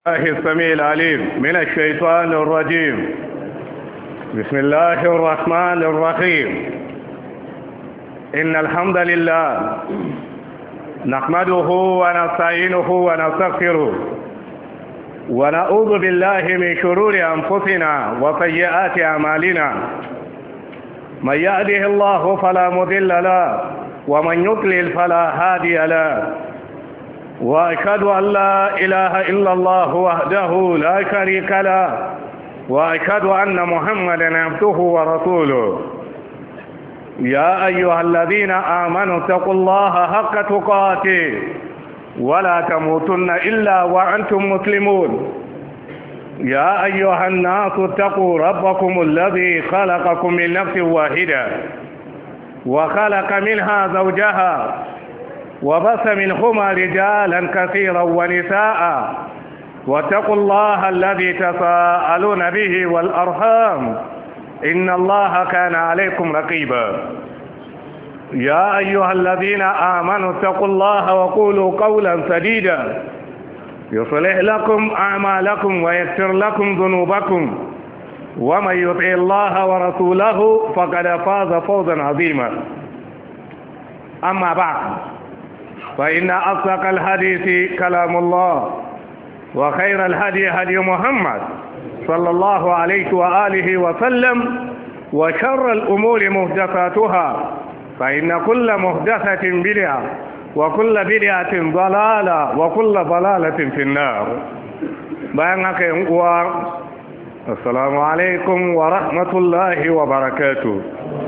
الله السميع العليم من الشيطان الرجيم. بسم الله الرحمن الرحيم. إن الحمد لله نحمده ونستعينه ونستغفره ونعوذ بالله من شرور أنفسنا وسيئات أعمالنا. من يهده الله فلا مضل له ومن يضلل فلا هادي له، وأشهد أن لا إله إلا الله وحده لا شريك له، وأشهد أن محمدا عبده ورسوله. يا أيها الذين آمنوا اتقوا الله حق تقاته ولا تموتن إلا وأنتم مسلمون. يا أيها الناس اتقوا ربكم الذي خلقكم من نفس واحدة وخلق منها زوجها وبث منهما رجالا كثيرا ونساء، واتقوا الله الذي تساءلون به والأرحام إن الله كان عليكم رقيبا. يا أيها الذين آمنوا اتقوا الله وقولوا قولا سديدا يصلح لكم أعمالكم ويغفر لكم ذنوبكم، ومن يطع الله ورسوله فقد فاز فوزا عظيما. أما بعد، فإن أصدق الحديث كلام الله، وخير الهدي هدي محمد صلى الله عليه وآله وسلم، وشر الأمور محدثاتها، فإن كل محدثة بدعة وكل بدعة ضلالة وكل ضلالة في النار. بينك السلام عليكم ورحمة الله وبركاته.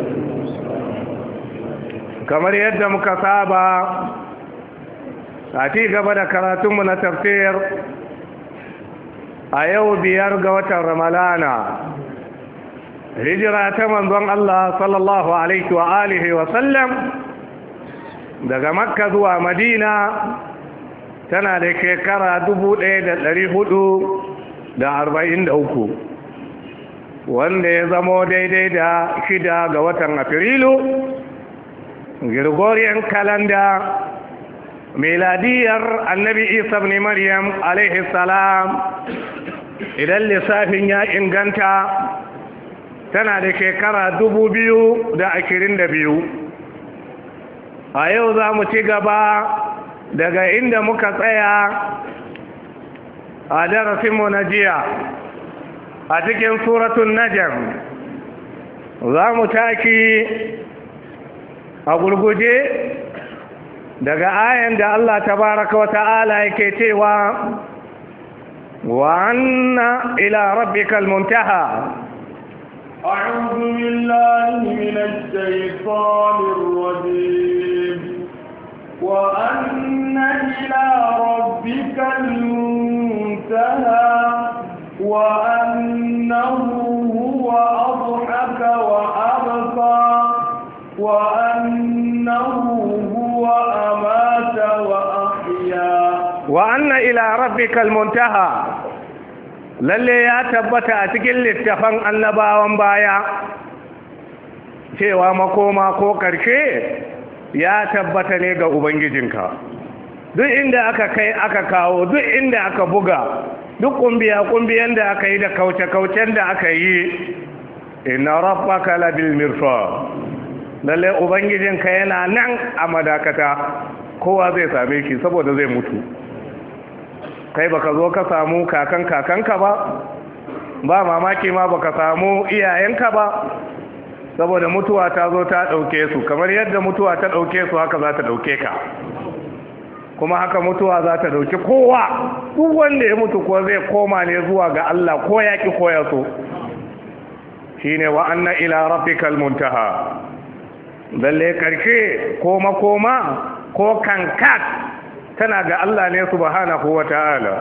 كما يد مكتابة a ci gaba da karatunmu na tafsir a yau 5 ga watan ramalana, hijira ta manzon Allah sallallahu alaihi wa alihi wa sallam daga makka zuwa madina tana da shekara 1443, wanda ya zamo daidai da 6 ga watan afrilu Gregorian calendar miladiyar annabi isa ibn maryam alaihi salam idan lissafin ya inganta tana da shekara 2022. a yau za mu ci gaba daga inda muka tsaya a darasinmu na jiya a cikin suratun najm. za mu taki a gurguje daga ayan da Allah tabaraka wa ta'ala yake cewa wa anna ila rabbikal muntaha. a'udhu billahi minash shaitanir rajim. wa anna ila rabbikal muntaha wa annahu huwa adhaka wa abqa wa annahu وأمات وأحيا وأن إلى ربك المنتهى. lalle ya tabbata a cikin littafan annabawan baya cewa makoma ko karshe ya tabbata ne ga ubangijinka. duk inda aka kai aka kawo, duk inda aka buga, duk kumbiyan da aka yi da kauce-kaucen da aka yi, inna rabbaka labil mirsad. lalle ubangijinka yana nan a madakata, kowa zai same shi saboda zai mutu. kai baka zo ka samu kakanka ba mamaki ma baka samu iyayenka ba, saboda mutuwa ta zo ta dauke su. kamar yadda mutuwa ta dauke su haka za ta dauke ka, kuma haka mutuwa za ta dauki kowa. duk wanda ya mutu ko zai koma ne zuwa ga Allah, ko yaki ko ya so. shine wa anna ila rabbikal muntaha. lalle karshe ko makoma ko kankat tana ga Allah ne subhanahu wa ta'ala.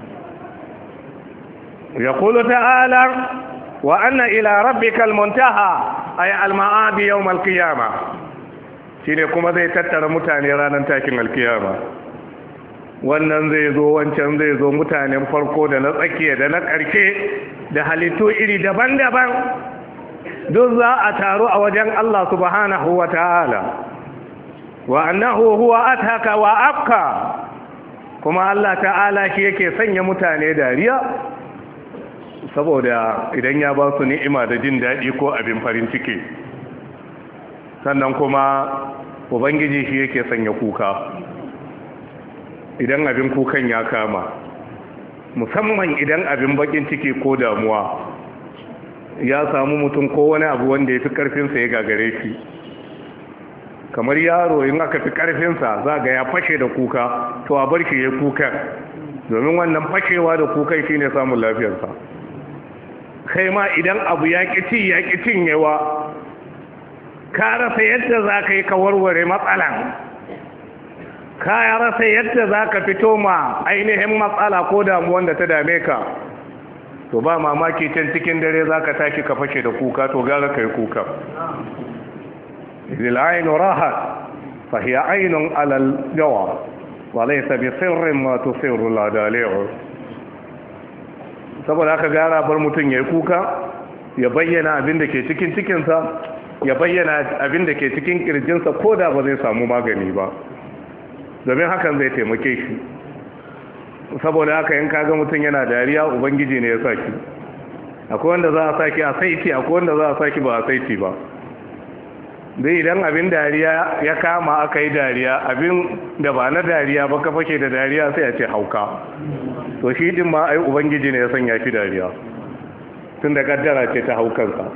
yaqulu ta'ala wa anna ila rabbikal muntaha ay al-ma'adi yawm al-qiyamah. shine kuma zai tattara mutane ranar takin al-qiyama. wannan zai zo, wancan zai zo, mutanen farko da na tsakiya da na karshe da halittu iri daban-daban duk za a taru a wajen Allah subhanahu wa ta'ala. wa annahu huwa ataka wa abka, kuma Allah ta'ala shi yake sanya mutane dariya saboda idan ya ba su ni'ima da jin daɗi ko abin farin ciki. Sannan kuma ubangiji shi yake sanya kuka idan abin kukan ya kama, musamman idan abin bakin ciki ko damuwa ya samu mutum ko wani abu wanda ya fi karfinsa ya gagare shi. Kamar yaro in aka fi karfinsa za ga ya fashe da kuka, to a bar shi ya kukan, domin wannan fashewa da kukan shi ne samun lafiyarsa. Kai ma idan abu ya ƙi ya ƙi cinyewa, ka rasa yadda za ka yi ka warware matsalan, ka rasa yadda za ka fito ma ainihin matsala ko damuwan da ta dame ka, to ba mamaki can cikin dare za ka tashi ka fashe da kuka, to gara ka yi kuka. idil ainu rahat fahiya ainun alal jawa wa laysa bi sirrin ma tusirru ladali'u. Saboda haka gara bar mutum ya yi kuka, ya bayyana abin da ke cikin cikinsa, ya bayyana abin da ke cikin kirjinsa, ko da ba zai samu magani ba, domin hakan zai taimake shi. Saboda haka in kaga mutum yana dariya, ubangiji ne ya saki. Akwai wanda za a saki a saiti, akwai wanda za a saki ba a saiti ba. Dai idan abin dariya ya kama aka yi dariya, abin da ba na dariya ba ka fashe da dariya, sai a ce hauka. To shi din ma ai ubangiji ne ya sanya shi dariya, tun da kaddara ce ta haukansa.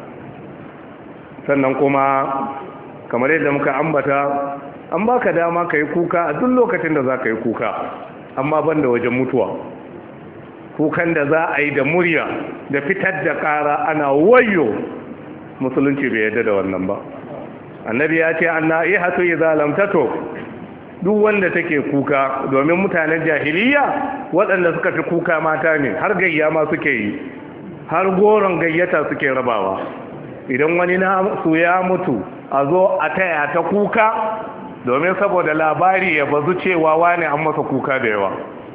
Sannan kuma kamar yadda muka ambata, an baka dama ka yi kuka a duk lokacin da za ka yi kuka, amma ban da wajen mutuwa. Kukan da za a yi da murya da fitar da ƙara ana wayo, musulunci bai yadda da wannan ba. Annabi ya ce anna ihatu idza lam tato, duk wanda take kuka, domin mutanen jahiliya waɗanda suka fi kuka mata ne, har gayya ma suke yi, har goron gayyata suke rabawa. Idan wani na su ya mutu, a zo a taya ta kuka, domin saboda labari ya bazu cewa wani an masa kuka da yawa.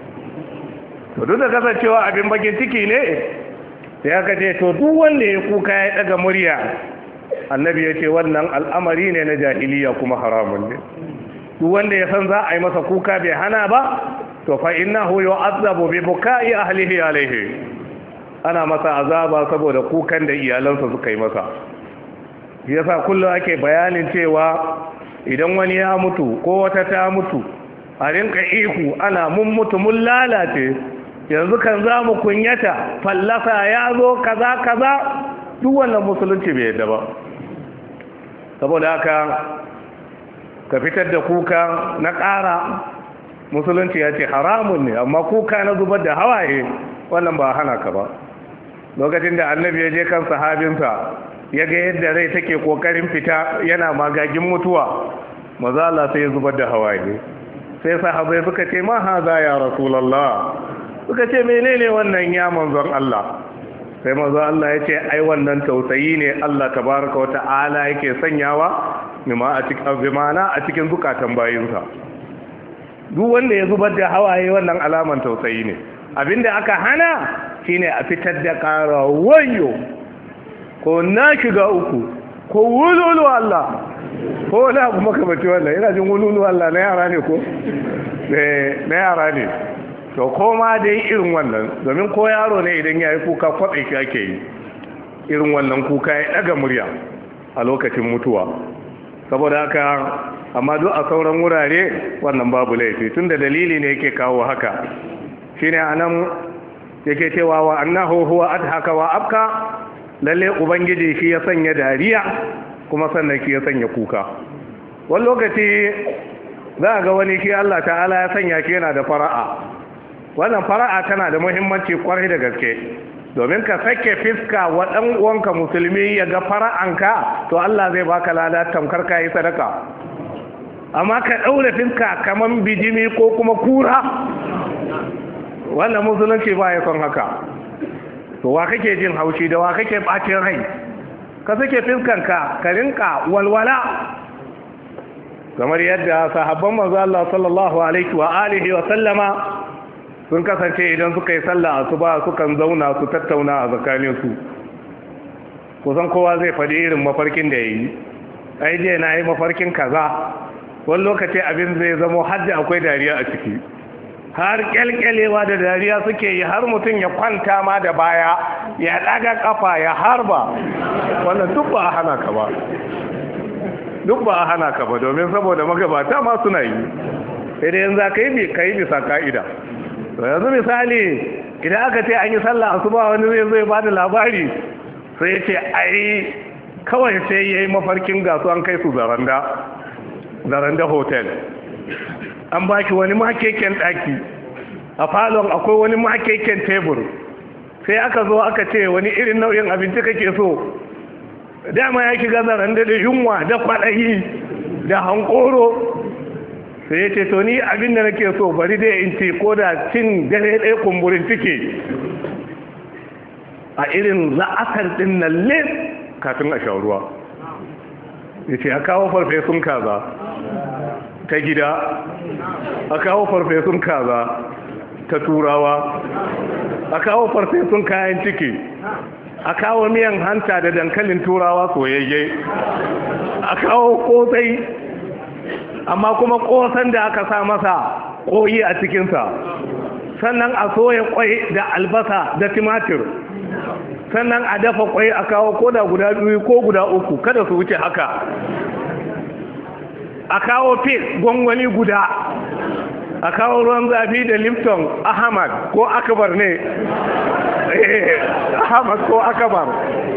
To duk da kasancewa abin bakin ciki ne, sai aka ce to duk wanda ya kuka ya daga murya, annabi ya ce wannan al'amari ne na jahiliya kuma haramun ne. Duk wanda ya san za a yi masa kuka bai hana ba, to fa innahu yu'azzabu bi buka'i ahlihi alayhi, ana masa azaba saboda kukan da iyalansa suka yi masa. Yasa kullum ake bayanin cewa idan wani ya mutu ko wata ta mutu, a rinka ihu ana mun mutu mun lalace, yanzu kan za mu kunyata, fallasa ya zo kaza kaza, duk wannan musulunci bai yadda ba. Saboda haka ka fitar da kuka na ƙara, musulunci ya ce haramun ne, amma kuka na zubar da hawaye wannan ba hana ka ba. Lokacin da annabi ya je kan sahabinsa, ya ga yadda rai take kokarin fita, yana magagin mutuwa, maza Allah sai ya zubar da hawaye. Sai sahabai suka ce ma haza ya rasulullah, suka ce menene wannan ya manzon Allah? Sai manzon Allah ya ce ai wannan tausayi ne Allah tabaraka wa ta'ala yake sanyawa bimana a cikin zukatan bayinsa. Duk wanda ya zubar da hawaye wannan alaman tausayi ne. Abinda aka hana shine a fitar da ƙara wayo, ko na shiga uku, ko wululu Allah, ko wani abu makamanci wannan. Ina jin wululu Allah na yara ne ko? Na yara ne. To koma dai irin wannan, domin ko yaro ne idan ya yi kuka kwatsai shi ake yi, irin wannan kuka ya ɗaga murya a lokacin mutuwa. Saboda haka, amma duk a sauran wurare wannan babu laifi, tun da dalili ne yake kawo haka. Shine anan yake cewa wa annahu huwa adhaka wa abka, lalle ubangiji shi ya sanya dariya kuma sannan shi ya sanya kuka. Wani lokaci za ga wani shi Allah ta'ala ya sanya shi yana da fara'a. Wannan fara'a tana da muhimmanci kwarai da gaske, domin ka sake fiska wa ɗan uwanka musulmi ya ga fara'anka, to Allah zai baka lada tamkar ka yi sadaka. Amma ka ɗaure fiska kamar bijimi ko kuma kura, wannan musulunci ba ya son haka. To wa kake jin haushi da wa kake ɓacin rai? Ka sake fiskanka ka rinka walwala, kamar yadda sahabban manzo Allah sallallahu alaihi wa alihi wa sallama sun kasance idan suka yi sallah asuba sukan zauna su tattauna a tsakaninsu. Kusan kowa zai faɗi irin mafarkin da ya yi. Ai je na yi mafarkin kaza, wani lokaci abin zai zamo hadda akwai dariya a ciki. har kyalkyalewa da dariya suke yi, har mutum ya kwanta ma da baya ya daga kafa ya harba. Wannan duk ba a hana ka ba, duk ba a hana ka ba, domin saboda magabata ma suna yi, sai dai yanzu ka yi bisa ka'ida. Yanzu misali idan aka ce an yi sallah asuba, wani zai ba da labari sai ya ce ai kawai sai ya yi mafarkin gasu an kai su zaranda hotel, an ba shi wani makeken ɗaki, a falon akwai wani makeken tebur, sai aka zo aka ce wani irin nau'in abinci kake so. Dama ya shiga zaranda da yunwa da kwaɗayi da hankoro, sai ya ce to ni abin da nake so bari dai in ce ko da cin dare ɗaya kumburin ciki a irin la'asar ɗin nan le kafin a sha ruwa. Ya ce a kawo farfesun kaza ta gida, a kawo farfesun kaza ta turawa, a kawo farfesun kayan ciki, a kawo miyan hanta da dankalin turawa soyayye, a kawo kosai, amma kuma kosan da aka sa masa koyi a cikinsa, sannan a soya kwai da albasa da timatir, sannan a dafa kwai a kawo koda guda 2 ko guda 3, kada su wuce haka, a kawo fil gwangwani guda, a kawo ruwan zafi da Lipton Ahmad ko Akbar ne, Ahmad ko Akbar,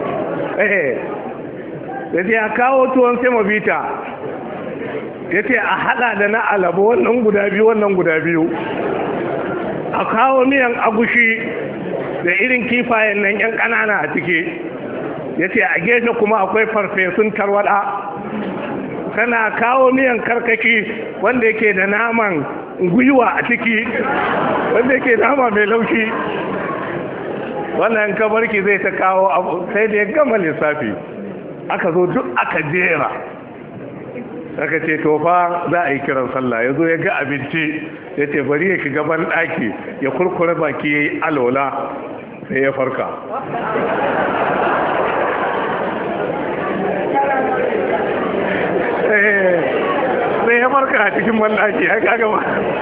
da ce a kawo tuwon semovita, ya ce a hada da na alaba, wannan guda biyu, wannan guda biyu, a kawo miyan agushi da irin kifayen nan yan ƙanana a ciki, ya ce a gefe kuma akwai farfesun tarwada, kana kawo miyan karkaki wanda yake da naman gwiwa a ciki, wanda yake nama mai laushi. Wannan kabarki zai ta kawo abu, sai da ya gama lissafi aka zo duk aka jera, aka ce tofa za a yi kiran sallah. Ya zo ya ga abinci, ya ce bari ya shiga ban ɗaki ya kurkure baki ya yi alola, sai ya farka. Sai ya farka a cikin ban ɗaki, ya kaga ba.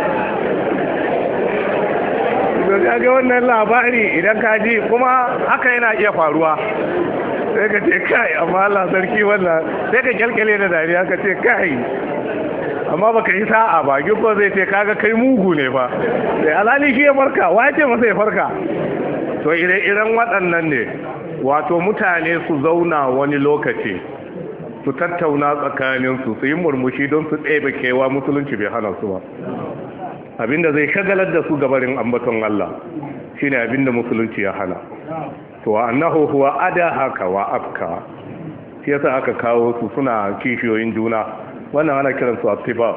Kaga wannan labari idan ka ji, kuma haka yana iya faruwa, sai ka ce kai, amma Allah sarki wannan, sai ka kyalkyale da dariya ka ce kai, amma baka yi sa'a ba. Gibbo zai ce kaga kai mugu ne ba, sai alhali shi ya farka, wa ce masa ya farka. To ire-iren waɗannan ne, wato mutane su zauna wani lokaci su tattauna tsakaninsu, su yi murmushi don su ɗebe kewa, musulunci bai hana su ba. Abinda zai shagalar da su gabarin ambaton Allah shine abinda musulunci ya hana. To annahu huwa adahaka wa abka, shi yasa aka kawo su suna kishiyoyin juna. Wannan ana kiran su attiba,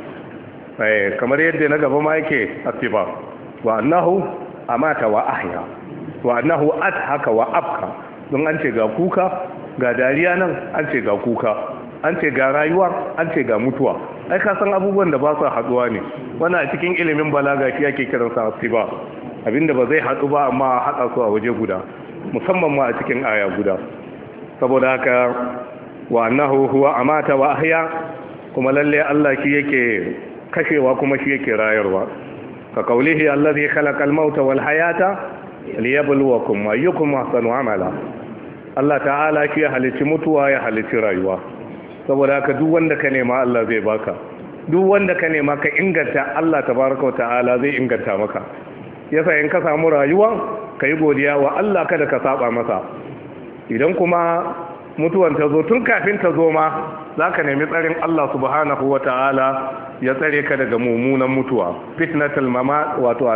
kamar yadda na gaba ma yake attiba. Wa annahu amata wa ahya, wa annahu adhaka wa abka. Don an ce ga kuka ga dariya, nan an ce ga kuka, an ce ga rayuwa, an ce ga mutuwa. Ai ka san abubuwan da ba su haduwa ne. Wannan a cikin ilimin balaga shi ake kiransa attiba, abinda ba zai hadu ba amma haɗa su a waje guda, musamman ma a cikin aya guda. Saboda haka wa annahu huwa amata wa ahya, kuma lalle Allah shi yake kashewa kuma shi yake rayarwa. Ka kaulihi allazi khalaqal mauta wal hayata liyabluwakum ayyukum ahsanu amala. Allah ta'ala shi ya halicci mutuwa ya halicci rayuwa. Saboda haka duk wanda ka nema Allah zai baka, duk wanda ka nema ka inganta, Allah tabaraka wa ta'ala zai inganta maka. Yasa in ka samu rayuwa ka yi godiya wa Allah, kada ka saba masa. Idan kuma mutuwan ta zo, tun kafin ta zo ma za ka nemi tsarin Allah subhanahu wa ta'ala ya tsare ka daga mummunan mutuwa. Fitnatul mamat, wato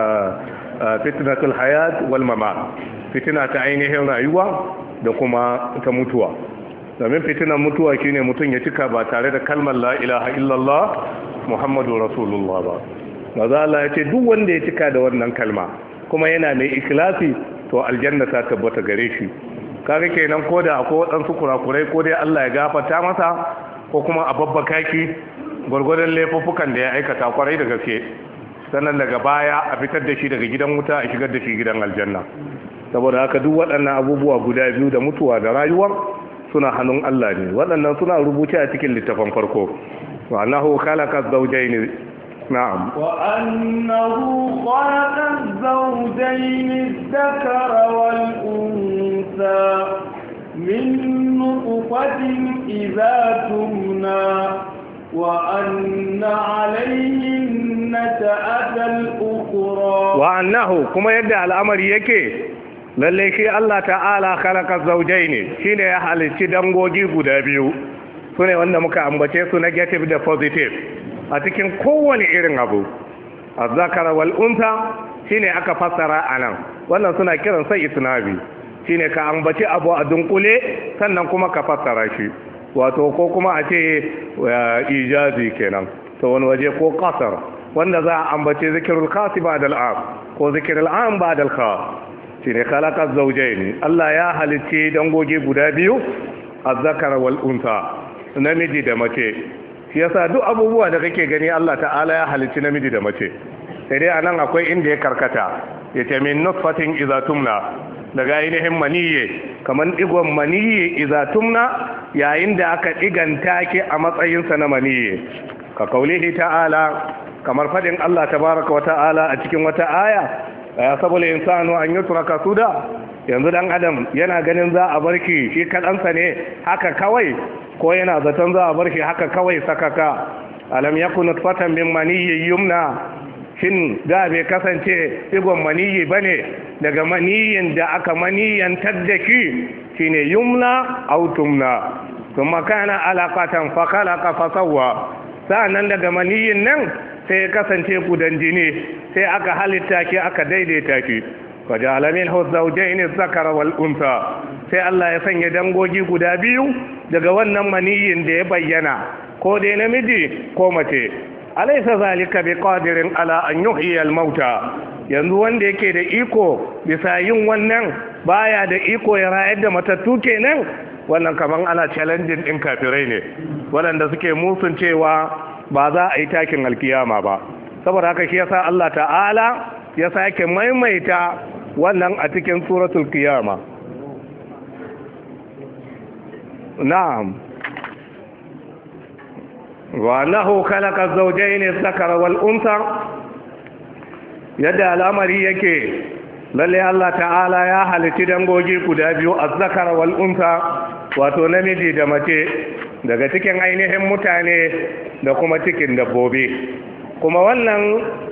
fitnatul hayat wal mamat, fitina ta ainihin rayuwa da kuma ta mutuwa. Domin fitinan mutuwa shine mutum ya cika ba tare da kalmar la ilaha illallah Muhammadu Rasulullah ba. Maza Allah ya ce duk wanda ya cika da wannan kalma kuma yana mai ikhlasi, to aljanna ta tabbata gare shi. Kaga kenan ko da akwai waɗansu kurakurai, ko dai Allah ya gafarta masa, ko kuma a babbaka ki gwargwadon laifuffukan da ya aikata kwarai da gaske, sannan daga baya a fitar da shi daga gidan wuta a shigar da shi gidan aljanna. Saboda haka duk waɗannan abubuwa guda biyu, da mutuwa da rayuwa, suna hannun Allah ne. Waɗannan suna rubuce a cikin littafin farko. Wa annahu khalaqa zawjayn na'am وأنه خلق الزوجين الذكر والأنثى من نطفة إذا تمنى وأن عليه النشأة الأخرى وأنه كما يدعى الأمر يكي lalle shi Allah ta'ala khalaqa zawjayn shine ya halicci dangogi guda biyu sune wanda muka ambace su negative da positive a cikin kowane irin abu az-zakara wal untha shine aka fassara anan wannan suna kiran sai isnabi shine ka ambaci abu a dunkule sannan kuma ka fassara shi wato ko kuma a ce ijazi kenan to wani waje ko qasar wanda za a ambace zikrul khas ba'da al-am ko zikrul am ba'da al-khas shine khalaqa zawjayn Allah ya halicci dangogi guda biyu az-zakara wal untha namiji da mace shi yasa duk abubuwa da kake gani Allah ta'ala ya halicci namiji da mace sai dai anan akwai inda ya karkata yace min nutfatin idza tumna daga ainihin maniyye kaman digon maniyye idza tumna yayin da aka diganta ki a matsayin sa na maniyye ka kaulihi ta'ala kamar fadin Allah tabaaraka wa ta'ala a cikin wata aya ya saboda insanu an yutraka suda yanzu dan adam yana ganin za a barki shi kadansa ne haka kawai ko yana zaton za a barki haka kawai sakaka alam yakun nutfatan min maniyyi yumna shin da bai kasance digon maniyyi bane daga maniyyin da aka maniyyantar da shi shine yumna aw tumna kuma kana alaqatan fa khalaqa fa sawwa sa'annan daga maniyyin nan sai kasance gudan jini sai aka halitta ki aka daidaita ki waja'ala minhu zawjayn az-zakara wal untha sai Allah ya sanya dangogi guda biyu daga wannan maniyin da ya bayyana ko dai namiji ko mace alaysa zalika biqadirin ala an yuhyiya al-mauta yanzu wanda yake da iko bisa yin wannan baya da iko ya rayar da matattu kenan wannan kaman ana challenging din kafirai ne waɗanda suke musun cewa ba za a yi takin alkiyama ba saboda haka shi yasa Allah ta'ala ya sake maimaita wannan a cikin suratul qiyama na'am wa annahu khalaqa az-zawjayn adh-dhakara wal untha yadda al'amari yake lalle Allah ta'ala ya halitta dangogi guda biyu az-zakara wal untha wato namiji da mace daga cikin ainihin mutane da kuma cikin dabbobi kuma wannan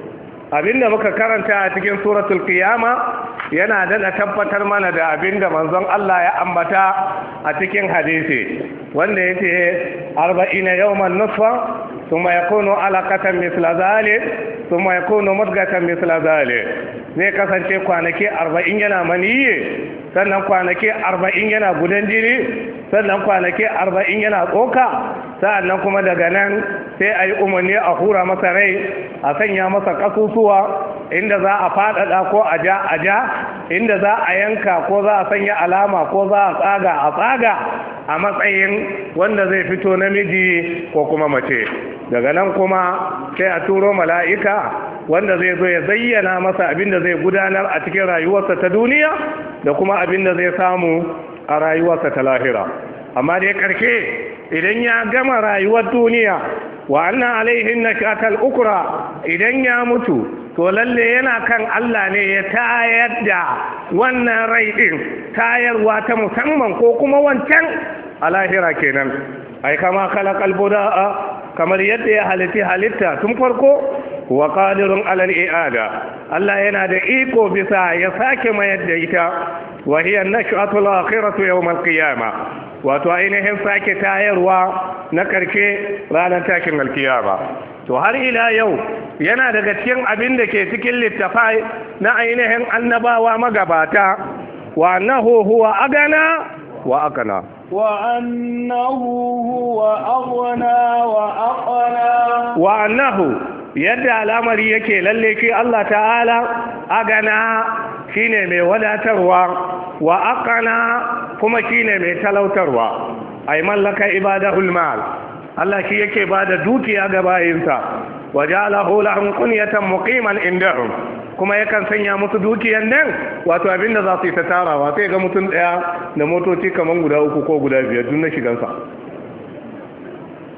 abinda muka karanta a cikin suratul qiyama yana da tabbatar mana da abinda manzon Allah ya ambata a cikin hadisi wanda yace 40 yawman nutfa thumma yakunu alaqatan mithla dhalik thumma yakunu mudghatan mithla dhalik zai kasance kwanaki 40 yana maniyyi sannan kwanaki 40 yana gudan jini sannan kwanaki 40 yana tsoka sannan kuma daga nan sai a yi umarni a hura masa rai a sanya masa kasusuwa inda za a faɗaɗa ko a ja inda za a yanka ko za a sanya alama ko za a tsaga a matsayin wanda zai fito namiji ko kuma mace daga nan kuma sai a turo mala'ika wanda zai zo ya zayyana masa abin da zai gudanar a cikin rayuwarsa ta duniya da kuma abin da zai samu a rayuwarsa ta lahira amma dai karke idan ya gama rayuwar duniya wa anna alaihin nash'atal ukra idan ya mutu to lalle yana kan Allah ne ya tayar da wannan rai din tayarwa ta musamman ko kuma wancan a lahira kenan ai kama khalaqal budaa kamar yadda ya halitta tun farko wa qadirun alal i'ada Allah yana da iko bisa ya sake mayar da ita wa hiya an-nash'atul akhiratu yawm al-qiyamah wato ainihin sake tayarwa na karshe ranar takin alkiyama to har ila yau yana daga cikin abin da ke cikin littafai na ainihin annabawa magabata wa annahu huwa agana wa aqna wa annahu huwa aghna wa aqna wa annahu yadda al'amari yake lalle ki Allah ta'ala agana shine mai wadatarwa wa aqana kuma shine mai talautarwa ay mallaka ibadahul mal Allah shi yake bada dukiya ga bayinsa wajalahu lahum qunyatan muqiman indahum kuma yakan sanya musu dukiyan nan wato abinda za su yi ta tarawa sai ga mutum daya da motoci kaman guda 3 ko guda 5 duk na shigansa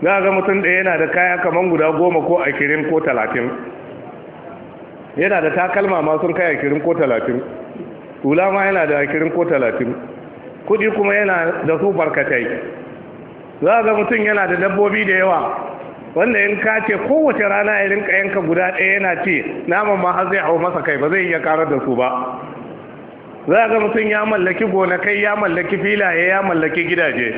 za ga mutum ɗaya yana da kaya kamar guda 10 ko 20 ko 30, yana da takalma ma sun kai 20 ko 30, hula ma yana da 20 ko 30, kudi kuma yana da su barkatai. Za ga mutum yana da dabbobi da yawa, wanda in ka ce kowace rana ya rinka yanka guda ɗaya yana ce naman ma har zai hau masa kai, ba zai iya karar da su ba. Za ga mutum ya mallaki gonakai, ya mallaki filaye, ya mallaki gidaje.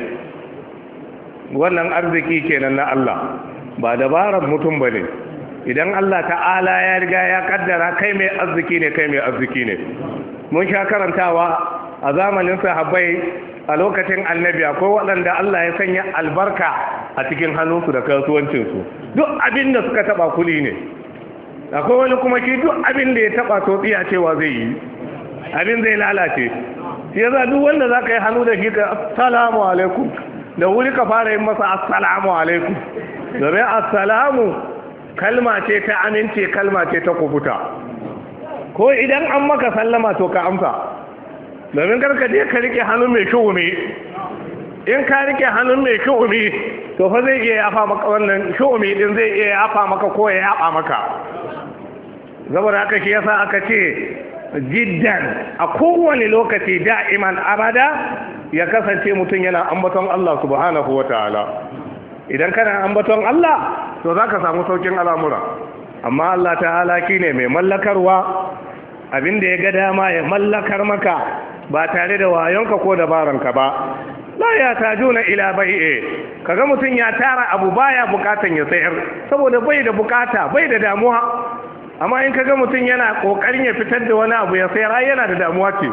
Wannan arziki kenan na Allah, ba dabarar mutum ba ne. Idan Allah ta'ala ya riga ya kaddara kai mai arziki ne, kai mai arziki ne. Mun sha karantawa a zamanin sahabbai a lokacin annabi akwai waɗanda Allah ya sanya albarka a cikin hannunsu da kasuwancinsu. Duk abin da suka taba kuɗi ne. Akwai wani kuma shi duk abin da ya taba to tsiya cewa zai yi, abin zai lalace. Shi yasa duk wanda za ka yi hannu da shi ka assalamu alaikum, da wuri ka fara yin masa assalamu alaikum. Domin assalamu kalma ce ta amince, kalma ce ta kubuta. Ko idan an maka sallama to ka amsa, domin karka je ka rike hannun mai shu'umi. In ka rike hannun mai shu'umi to fa zai iya yafa maka, wannan shu'umi din zai iya yafa maka ko ya yaba maka. Saboda haka shi yasa aka ce jiddan a kowane lokaci da'iman abada ya kasance mutum yana ambaton Allah subhanahu wataala. Idan kana ambaton Allah to zaka samu saukin al'amura. Amma Allah ta'ala shine mai mallakarwa, abin da ya ga dama ya mallakar maka ba tare da wayonka ko dabaranka ba. La ya tajuna ila bai'e, kaga mutum ya tara abu baya bukatan ya sayar saboda bai da bukata, bai da damuwa. Amma in kaga mutum yana kokarin ya fitar da wani abu ya sayar, ai yana da damuwa ce,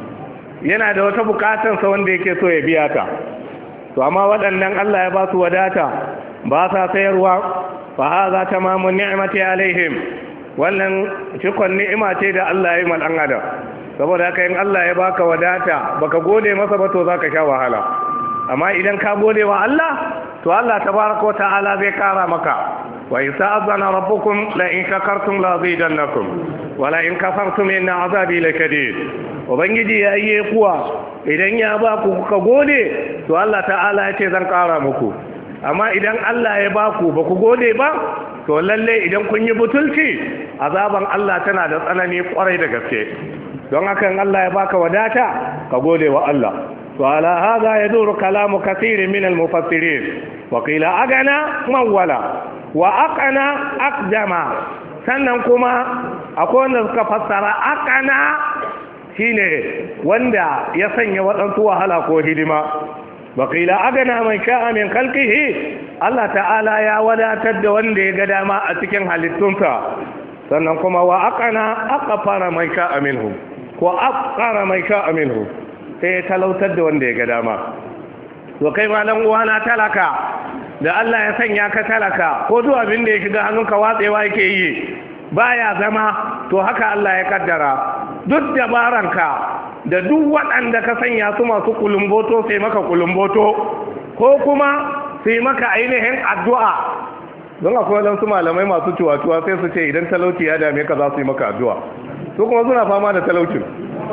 yana da wata bukatansa wanda yake so ya biya ta. To amma waɗannan Allah ya ba su wadata, ba sa sayarwa, fa hadha tamamu ni'mati alaihim. Wannan cikon ni'ima ce da Allah ya yi mal adam. Saboda haka in Allah ya baka wadata baka gode masa ba to zaka sha wahala. Amma idan ka gode wa Allah to Allah tabaraka wa ta'ala zai kara maka. Wa yasa'adana rabbukum la in shakartum la azidannakum wa la in kafartum inna azabi lakadid. Ubangiji ya yi kuwa idan ya ba ku kuka gode to Allah ta'ala ya ce zan kara muku. Amma idan Allah ya ba ku ba ku gode ba to lalle idan kun yi butulci azaban Allah tana da tsanani kwarai da gaske. Don haka in Allah ya baka wadata ka gode wa Allah. To ala hada yaduru kalamu kathirin min al-mufassirin wa qila agana mawala wa aqana aqdama. Sannan kuma akwai wanda suka fassara aqana shine wanda ya sanya waɗansu wahala ko hidima. wa qila agana man sha'a min khalqihi, Allah ta'ala ya wadatar da wanda ya ga dama a cikin halittunsa. Sannan kuma wa aqana aqfara man sha'a minhu ko aqara man sha'a minhu, sai ya talautar da wanda ya ga dama. To kai ma dan uwana talaka da Allah ya sanya ka talaka, ko duk abin da ya shiga hannunka watsewa yake yi baya zama, to haka Allah ya kaddara. Duk dabaranka da duk waɗanda ka sanya su masu kulumboto sai maka kulumboto, ko kuma sai maka ainihin addu'a. Don akwai waɗansu malamai masu cuwa-cuwa sai su ce idan talauci ya dame ka za su yi maka addu'a, su kuma suna fama da talaucin,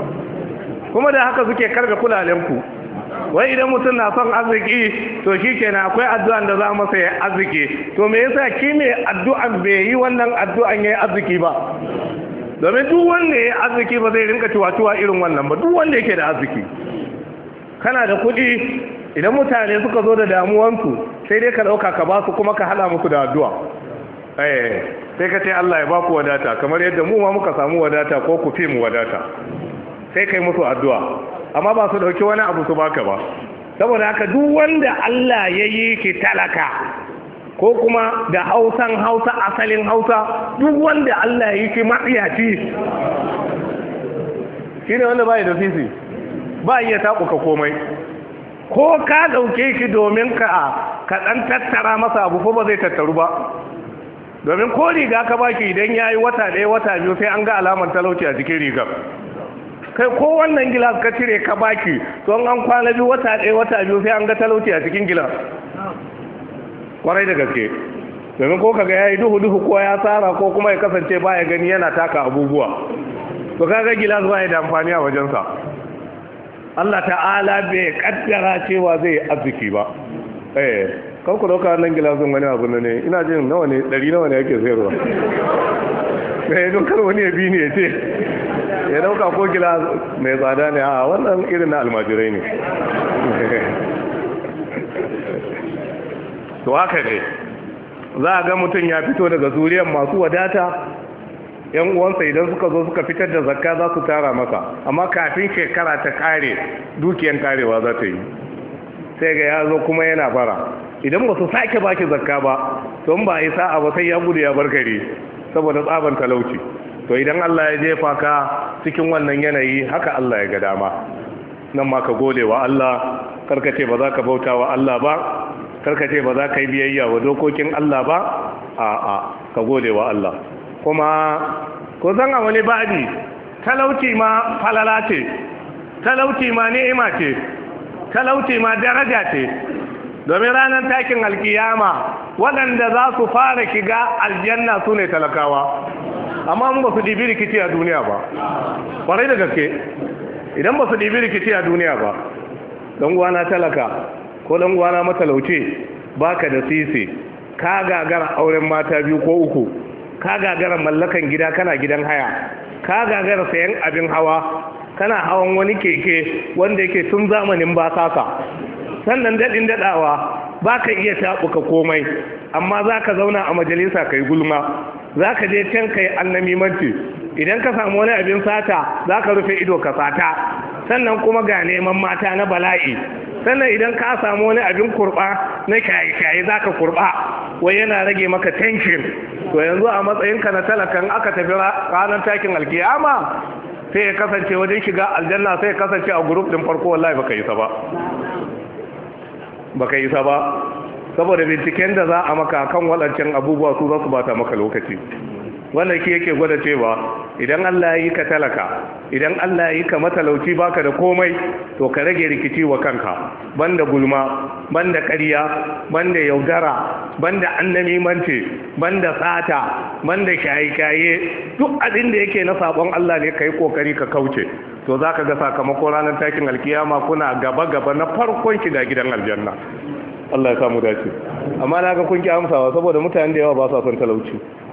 kuma da haka suke karga kulalenku. Wai idan mutum na son arziki to shi kenan akwai addu'an da za masa ya arziki. To me yasa ki mai addu'an bai yi wannan addu'an ya yi arziki ba? Domin duk wanda ya yi arziki ba zai rinka ciwa-ciwa irin wannan ba, duk wanda yake da arziki. Kana da kuɗi, idan mutane suka zo da damuwansu sai dai ka ɗauka ka ba su kuma ka hala musu da addu'a. Sai ka ce Allah ya ba ku wadata kamar yadda mu ma muka samu wadata ko ku fi mu wadata, sai kai musu addu'a, amma ba su dauki wani abu su baka ba. Saboda haka duk wanda Allah ya yi ki talaka, ko kuma da hausan hausa asalin hausa, duk wanda Allah ya yi ki matsiyaci, shi ne wanda bai da sisi, ba iya taɓuka komai. Ko ka dauke shi domin ka ɗan tattara masa abu ko ba zai tattaru ba. Domin ko riga ka baki idan ya yi wata ɗaya wata biyu sai an ga alamar talauci a cikin rigar. Kai ko wannan gilas ka cire ka baki to an kwana biyu wata ɗaya wata biyu sai an ga talauci a cikin gilas. Kwarai da gaske. Domin ko kaga yayi duhu ko ya tsara ko kuma ya kasance baya gani yana taka abubuwa. To kaga gilas baya da amfani a wajensa. Allah ta'ala bai kaddara cewa zai arziki ba. kan ku dauka wannan gilasin wani abu ne, ina jin nawa ne, 100 nawa ne yake sayarwa. Sai don kar wani ya bi ne ya ce ya dauka ko gilas mai tsada ne, a wannan irin na almajirai ne. To haka ne, za a ga mutum ya fito daga zuriyar masu wadata, yan uwansa idan suka zo suka fitar da zakka za su tara masa, amma kafin shekara ta kare dukiyan karewa za ta yi, sai ga ya zo kuma yana bara. Idan ba su sake baki zakka ba, to ba a yi sa'a ba sai ya gudu ya bar gari saboda tsaban talauci. To idan Allah ya jefa ka cikin wannan yanayi, haka Allah ya ga dama. Nan ma ka gode wa Allah, karkace ba za ka bauta wa Allah ba, karkace ba za ka yi biyayya wa dokokin Allah ba, a'a ka gode wa Allah. Kuma ko san a wani babi, talauci ma falala ce, talauci ma ni'ima ce, talauci ma daraja ce. Domin ranar takin alkiyama waɗanda za su fara shiga aljanna su ne talakawa, amma mun ba su dibi rikici a duniya ba, ƙwarai da gaske. Idan ba su dibi rikici a duniya ba, ɗan uwana talaka ko ɗan uwana matalauce, baka da sisi, ka gagara auren mata 2 ko 3, ka gagara mallakan gida kana gidan haya, ka gagara sayan abin hawa, kana hawan wani keke wanda yake tun zamanin basasa, sannan daɗin daɗawa ba ka iya taɓuka komai, amma za ka zauna a majalisa ka yi gulma, za ka je can ka yi annamimanci, idan ka samu wani abin sata za ka rufe ido ka sata, sannan kuma ga neman mata na bala'i, sannan idan ka samu wani abin kurɓa na shaye-shaye za ka kurɓa, wai yana rage maka tension. To yanzu a matsayinka na talakan aka tafi ranar takin alkiyama, sai ya kasance wajen shiga aljanna sai ya kasance a group din farko, wallahi baka yi sa ba saboda binciken da za a maka kan waɗancan abubuwa su za su bata maka lokaci. Wannan ki yake gwada cewa idan Allah ya yi ka talaka, idan Allah ya yi ka matalauci baka da komai, to ka rage rikici wa kanka, banda gulma, banda ƙarya, banda yaudara, banda annamimanci, banda sata, banda shaye-shaye, duk abin da yake na sabon Allah ne kai kokari ka kauce. To za ka ga sakamako ranar takin alkiyama kuna gaba-gaba na farkon shiga gidan aljanna. Allah ya samu dace. Amma na ga kun ki amsawa saboda mutane da yawa ba sa son talauci.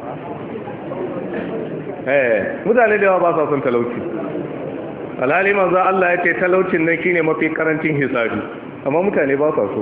Mutane da yawa ba sa son talauci. Alhali manzo Allah ya ce talaucin nan shine mafi karancin hisabi, amma mutane ba sa so.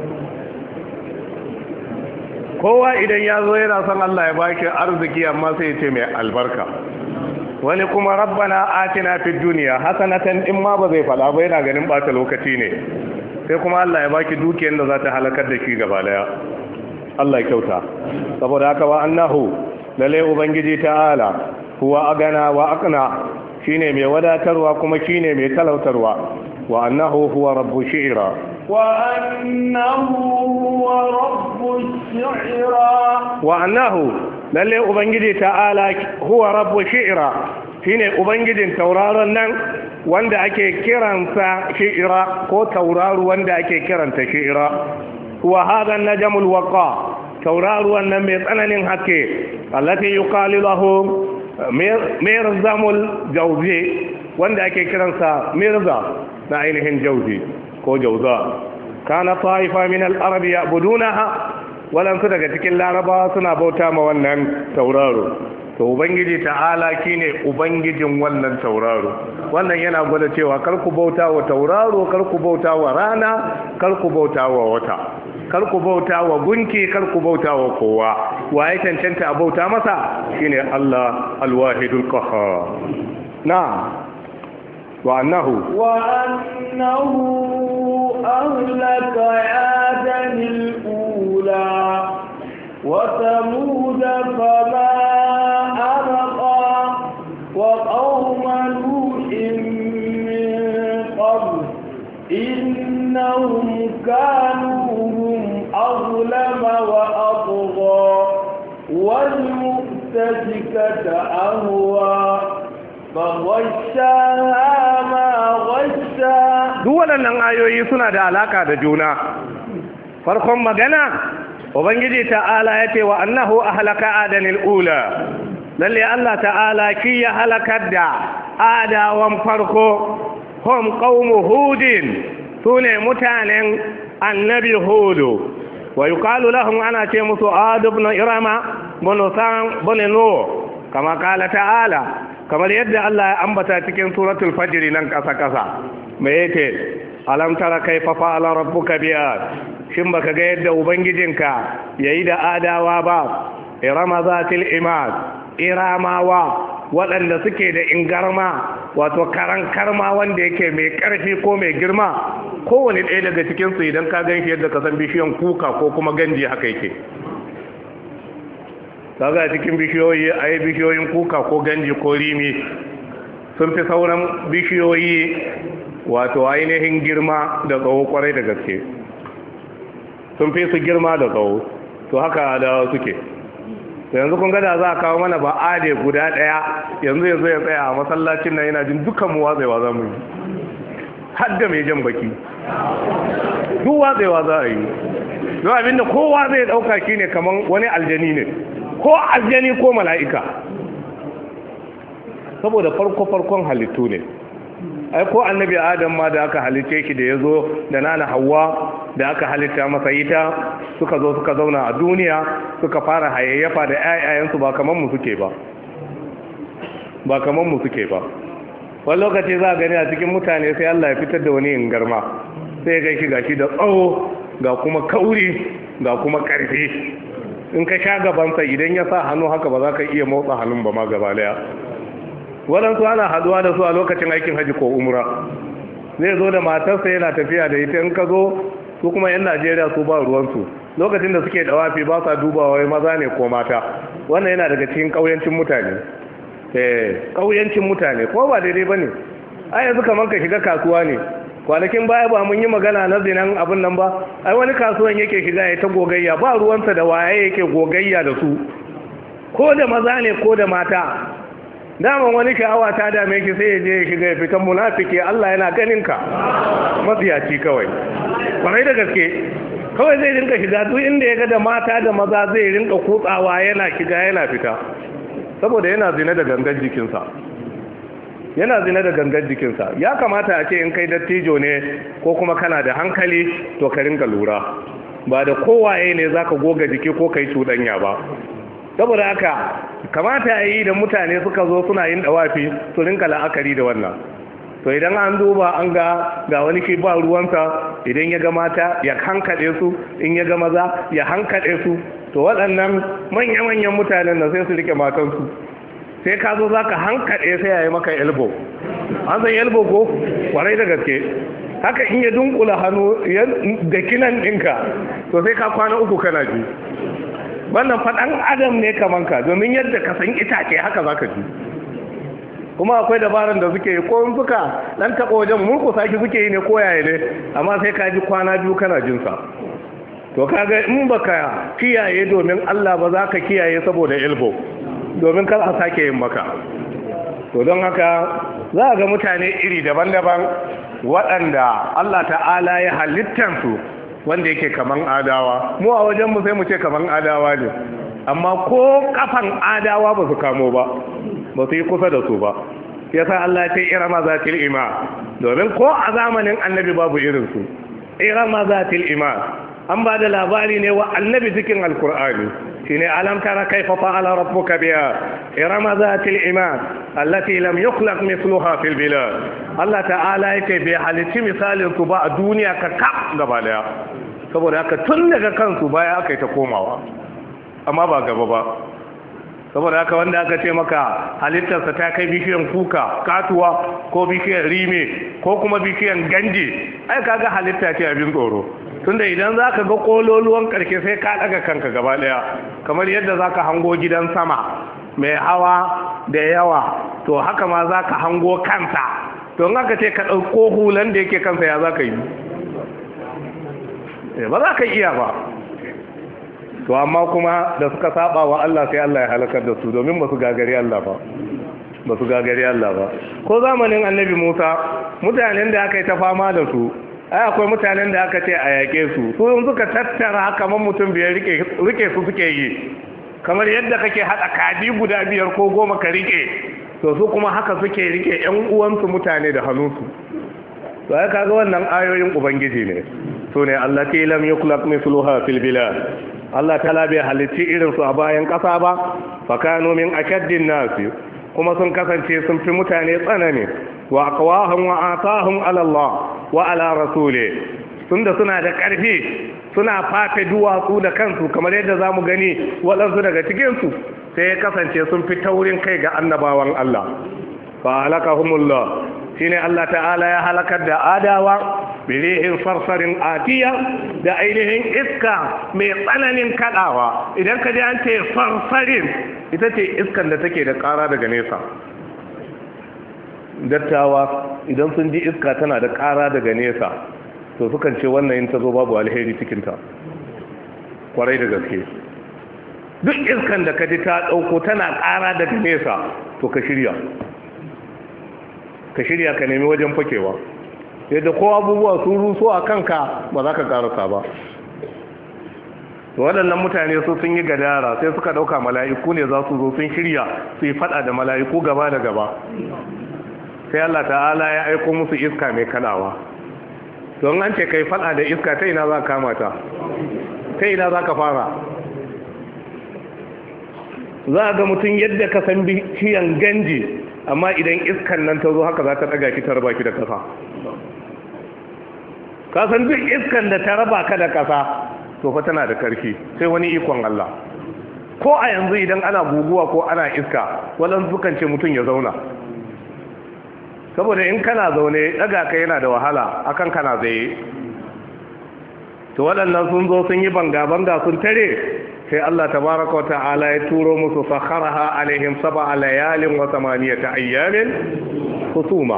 Kowa idan ya zo yana son Allah ya baki arziki, amma sai ya ce mai albarka. Wani kuma rabbana atina fid dunya hasanatan, in ma ba zai fada ba yana ganin bata lokaci ne, sai kuma Allah ya baki dukiyar da za ta halakar da shi gaba daya. Allah ya kyauta. Saboda haka wa annahu lalle ubangiji ta'ala huwa agana wa aqna, shine mai wadatarwa kuma shine mai talautarwa. Wa annahu huwa rabbu shi'ra, wa annahu huwa rabbu shi'ra, wa annahu lalle ubangiji ta'ala huwa rabbu shi'ra, shine ubangijin tauraron nan wanda ake kiransa shi'ra, ko tauraru wanda ake kiranta shi'ra. Wa hadha an-najmul waqa, tauraruwan nan mai tsananin haske, allati yuqalu lahu mirzamul jawzi, wanda ake kiransa mirza na ainihin jawzi ko jawza. Kana ta'ifa min al-arab ya'budunaha, walansu daga cikin larabawa suna bauta ma wannan tauraro. To ubangiji ta'ala shine ubangijin wannan tauraro. Wannan yana gwada cewa kar ku bauta wa tauraro, kar ku bauta wa rana, kar ku bauta wa wata, kar ku bauta wa gunki, kar ku bauta wa kowa. Waye cancanta a bauta masa? Shine Allah al-wahidul qahhar. Na'am. wa annahu ahlaka adan al-ula wa thamud fama abqa wa qawma nuhin min qabl innahum kanu hum azlama wa atgha wal mu'tafikata ahwa فغشاها ما غشا. duk waɗannan ayoyi suna da alaka da juna. Farkon magana ubangiji ta'ala ya ce wa annahu ahlaka adanil ula, lalle Allah ta'ala ki ya halakar da adawan farko, hum qaumu hudin, sune mutanen annabi hudu. wa yuqalu lahum ana ce musu Ad ibn Irama bin Sam bin Nur kama kala ta'ala kamar yadda Allah ya ambata cikin suratul fajr nan kasa me yake alam tara kaifa fa'ala rabbuka bi'ad shin baka ga yadda ubangijinka yayi da adawa ba irama zatil imad iramawa waɗanda suke da ingarma wato karan karma wanda yake mai ƙarfi ko mai girma kowane ɗaya daga cikinsu idan ka gan shi yadda ka san bishiyan kuka ko kuma ganji haka yake kaga cikin bishiyoyi ayi bishiyoyin kuka ko ganji ko rimi sun fi sauran bishiyoyi wato ainihin girma da tsawo kwarai da gaske sun fi su girma da tsawo to haka da suke yanzu kun gada za a kawo mana ba ade guda daya yanzu ya tsaya a masallacin nan yana jin dukkan mu watsewa za mu yi hadda mai jan baki duk watsewa za a yi don abinda kowa zai dauka shi ne kamar wani aljani ne ko aljani ko mala'ika saboda farko-farkon halittu ne ai ko annabi adam ma da aka halice shi da ya zo da nana hawa da aka halitta masa ita suka zo suka zauna a duniya suka fara hayayyafa da ƴaƴayensu ba kamar mu suke ba wani lokaci za a gani a cikin mutane sai Allah ya fitar da wani ingarma sai ga shi gashi da tsawo ga kuma kauri ga kuma karfi in ka sha gabansa idan ya sa hannu haka ba za ka iya motsa hannun ba ma gaba daya waɗansu ana haduwa da su a lokacin aikin haji ko umra zai zo da matarsa yana tafiya da ita in ka zo su kuma yan Najeriya su ba ruwansu lokacin da suke dawafi ba sa dubawa wai maza ne ko mata wannan yana daga cikin ƙauyancin mutane ƙauyancin mutane ko ba daidai bane ai yanzu kamar ka shiga kasuwa ne kwanakin baya ba mun yi magana na zinan abin nan ba ai wani kasuwan yake shiga ya ta gogayya ba ruwansa da waye yake gogayya da su ko da maza ne ko da mata daman wani sha'awa ta dame ki sai ya je ya shiga ya fitan munafiki Allah yana ganin ka matsiyaci kawai kwarai da gaske kawai zai rinka shiga duk inda ya ga da mata da maza zai rinka kutsawa yana shiga yana fita saboda yana zina da gangan jikinsa ya kamata a ce in kai dattijo ne ko kuma kana da hankali to ka rinka lura ba da kowaye ne zaka goga jiki ko kai cuɗanya ba saboda haka kamata a yi da mutane suka zo suna yin dawafi su rinka la'akari da wannan to idan an duba an ga wani shi ba ruwansa idan ya ga mata ya hankaɗe su in ya ga maza ya hankaɗe su to waɗannan manya-manyan mutanen da sai su rike matansu sai ka zo za ka hankaɗe sai ya yi maka elbow an san elbow ko kwarai da gaske haka in ya dunkula hannu da kinan ɗinka to sai ka kwana uku kana ji wannan faɗan adam ne kaman ka domin yadda ka san itace haka za ka ji kuma akwai dabaran da suke yi ko in suka ɗan taɓa wajen murkusa shi suke yi ne ko yaya ne amma sai ka ji kwana biyu kana jinsa to kaga in baka kiyaye domin Allah ba za ka kiyaye saboda elbow domin kar a sake yin maka to don haka za a ga mutane iri daban-daban waɗanda Allah ta'ala ya halittansu wanda yake kaman adawa mu a wajenmu sai mu ce kaman adawa ne amma ko kafan adawa ba su kamo ba su yi kusa da su ba yasa Allah ya ce irama zatil ima domin ko a zamanin annabi babu irinsu irama zatil ima an ba da labari ne wa annabi cikin alkur'ani shine alam tara kaifa fa'ala rabbuka biha irama zatil imad allati lam yukhlaq mithluha fil bilad Allah ta'ala yake bai halitti misalin su ba a duniya ka gaba daya saboda haka tun daga kansu baya aka yi ta komawa amma ba gaba ba saboda haka wanda aka ce maka halittarsa ta kai bishiyan kuka katuwa ko bishiyan rime ko kuma bishiyan ganje ai kaga halitta ce abin tsoro tunda idan zaka ga kololuwan karshe sai ka daga kanka gaba daya kamar yadda zaka hango gidan sama mai hawa da yawa to haka ma zaka hango kansa to in aka ce ka dauko hulan da yake kansa ya zaka yi ba za ka iya ba to amma kuma da suka saba wa Allah sai Allah ya halakar da su domin ba su gagari Allah ba ko zamanin annabi Musa mutanen da aka yi ta fama da su ai akwai mutanen da aka ce a yake su suka tattara kamar mutum biyar rike su suke yi kamar yadda kake hada kadi guda 5 ko 10 ka rike to su kuma haka suke rike ƴan uwansu mutane da hannunsu to ai kaga wannan ayoyin ubangiji ne sune allati lam yuklaq mithluha fil bilad Allah ta'ala bai halitti irin su a bayan ƙasa ba fa kanu min ashaddin nasi kuma sun kasance sun fi mutane tsanani wa aqwahum wa atahum ala Allah wa ala rasuli tunda suna da ƙarfi suna fafe duwatsu da kansu kamar yadda zamu gani waɗansu daga cikin su sai ya kasance sun fi taurin kai ga annabawan Allah fa halakahumullah shine Allah ta'ala ya halakar da adawa birihin farsarin atiya da ainihin iska mai tsananin kadawa idan ka ji an ce farsarin ita ce iskan da take da ƙara daga nesa dattawa idan sun ji iska tana da ƙara daga nesa to sukan ce wannan yin ta zo babu alheri cikinta kwarai da gaske duk iskan da ka ji ta ɗauko tana ƙara daga nesa to ka shirya ka nemi wajen fakewa yadda ko abubuwa sun ruso a kanka ba za ka karasa ba waɗannan mutane su sun yi gadara sai suka ɗauka mala'iku ne za su zo sun shirya su yi faɗa da mala'iku gaba da gaba sai Allah ta'ala ya aiko musu iska mai kalawa don an ce kai faɗa da iska ta ina za ka kamata ta ina za ka fara za a ga mutum yadda ka san bishiyan ganji amma idan iskan nan ta zo haka za ta ɗaga ki ta raba ki da ƙasa ka san duk iskan da ta raba ka da ƙasa to fa tana da karfi sai wani ikon Allah ko a yanzu idan ana guguwa ko ana iska waɗansu sukan ce mutum ya zauna saboda in kana zaune ɗaga ka yana da wahala akan kana zaye to waɗannan sun zo sun yi banga-banga sun tare sai Allah tabaraka wa ta'ala ya turo musu sakharaha alaihim sab'a layalin wa thamaniyata ayyamin husuma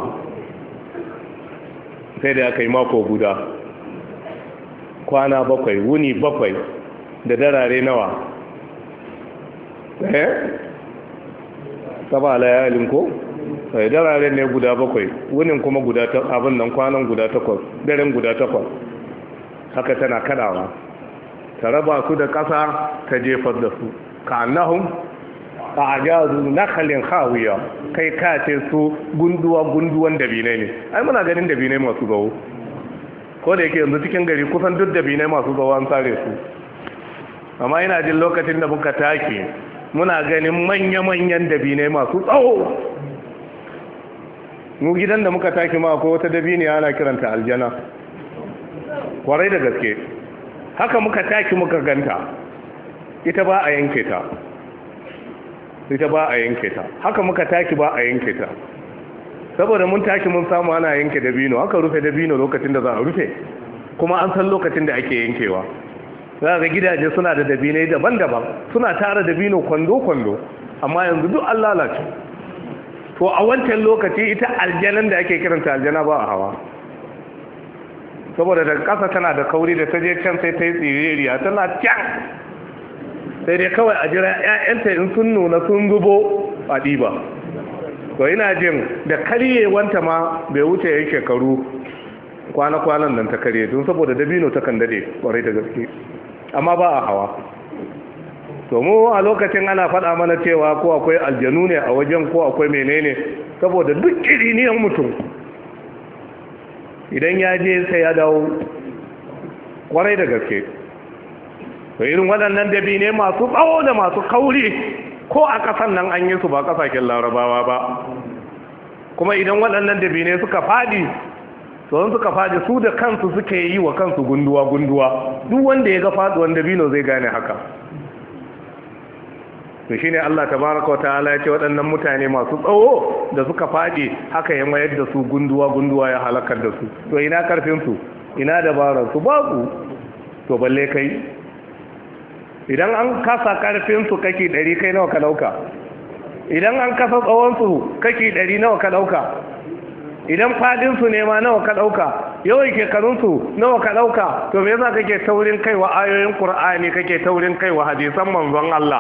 sai da aka yi mako guda kwana 7 wuni 7 da darare nawa sab'a layalin ko sai darare ne guda 7 wunin kuma guda abin nan kwanan guda 8 daren guda 8 haka tana kadawa ta raba su da ƙasa ta jefar da su ka annahum a ajazu nakhalin khawiya kai ka ce su gunduwan dabinai ne ai muna ganin dabinai masu gawo ko da yake yanzu cikin gari kusan duk dabinai masu gawo an sare su amma ina jin lokacin da muka take muna ganin manya-manyan dabinai masu tsawo mu gidan da muka take ma akwai wata dabiniya ana kiranta aljana kwarai da gaske haka muka taki muka ganta ita ba a yanke ta haka muka taki ba a yanke ta saboda mun taki mun samu ana yanke dabino haka rufe dabino lokacin da za a rufe kuma an san lokacin da ake yankewa za ga gidaje suna da dabinai daban-daban suna tara dabino kwando-kwando amma yanzu duk an lalace to a wancan lokaci ita aljanan da ake kiranta aljana ba a hawa saboda daga ƙasa tana da kauri da ta je can sai ta yi tsiririya tana can sai dai kawai a jira 'ya'yanta in sun nuna sun zubo a ɗiba to ina jin da karyewanta ma bai wuce ya shekaru kwana-kwanan nan ta karye don saboda dabino ta kan dade kwarai da gaske amma ba a hawa to mu a lokacin ana faɗa mana cewa ko akwai aljanu ne a wajen ko akwai menene saboda duk kiriniyan mutum idan ya je sai ya dawo kwarai da gaske to irin waɗannan dabine masu tsawo da masu kauri ko a ƙasan nan an yi su ba ƙasashen larabawa ba kuma idan waɗannan dabine suka faɗi to suka faɗi su da kansu suke yi wa kansu gunduwa duk wanda ya ga faɗuwan dabino zai gane haka to shine Allah tabaraka wa ta'ala ya ce waɗannan mutane masu tsawo da suka faɗi haka ya mayar da su gunduwa ya halakar da su to ina karfin su ina dabarar su babu to balle kai idan an kasa karfin su kake 100 kai nawa ka dauka idan an kasa tsawon su kake 100 nawa ka dauka idan fadin su ne ma nawa ka dauka yawan shekarun su nawa ka dauka to me yasa kake taurin kaiwa ayoyin Qur'ani kake taurin kaiwa hadisan manzon Allah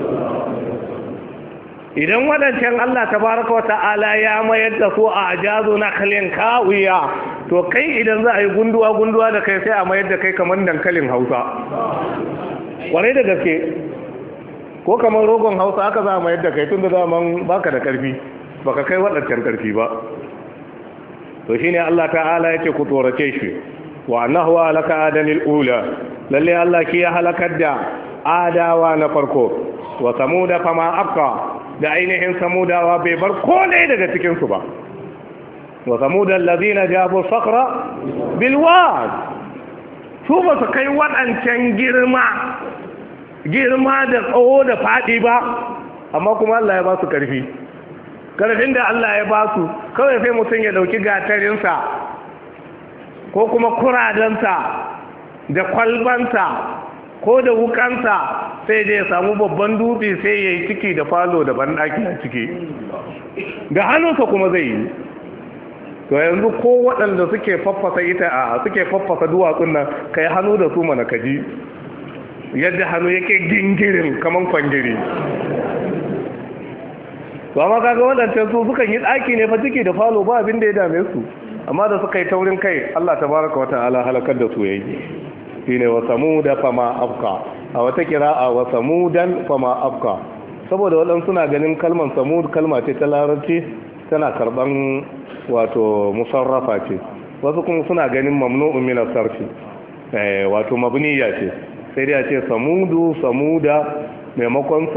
idan wadancan Allah tabaraka wa ta'ala ya mayar da su a ajazu nakhlin kawiya to kai idan za a yi gunduwa da kai sai a mayar da kai kamar dankalin Hausa kwarai da gaske ko kamar rogon Hausa aka za a mayar da kai tun da zaman baka da karfi baka kai wadancan karfi ba to shine Allah ta'ala yake ku tsorace shi wa annahu alaka adanil ula lalle Allah ki ya halakar da adawa na farko wa samuda fama abqa da ainihin samudawa bai bar ko ɗaya daga cikin su ba wa samuda allazina jabu sakra bil wad su ba su kai waɗancan girma da tsawo da faɗi ba amma kuma Allah ya ba su ƙarfin da Allah ya ba su kawai sai mutum ya ɗauki gatarinsa ko kuma kuradansa da kwalbansa ko da wukansa sai da ya samu babban dutse sai ya yi ciki da falo da banɗaki a ciki da hannunsa kuma zai yi to yanzu ko waɗanda suke faffasa duwatsun nan ka yi hannu da su mana kaji yadda hannu yake gingirin kaman kwangiri to amma kaga waɗancan su sukan yi ɗaki ne fa ciki da falo ba abin da ya dame su amma da suka yi taurin kai Allah tabaraka wata'ala halakar da su yayi shine wa samuda fama afka a wata kira'a wa samudan fama afka saboda waɗansu suna ganin kalmar samud kalma ce ta larabci tana karban wato musarrafa ce wasu kuma suna ganin mamnu'un min as-sarfi wato mabniya ce sai dai a ce samudu samuda maimakon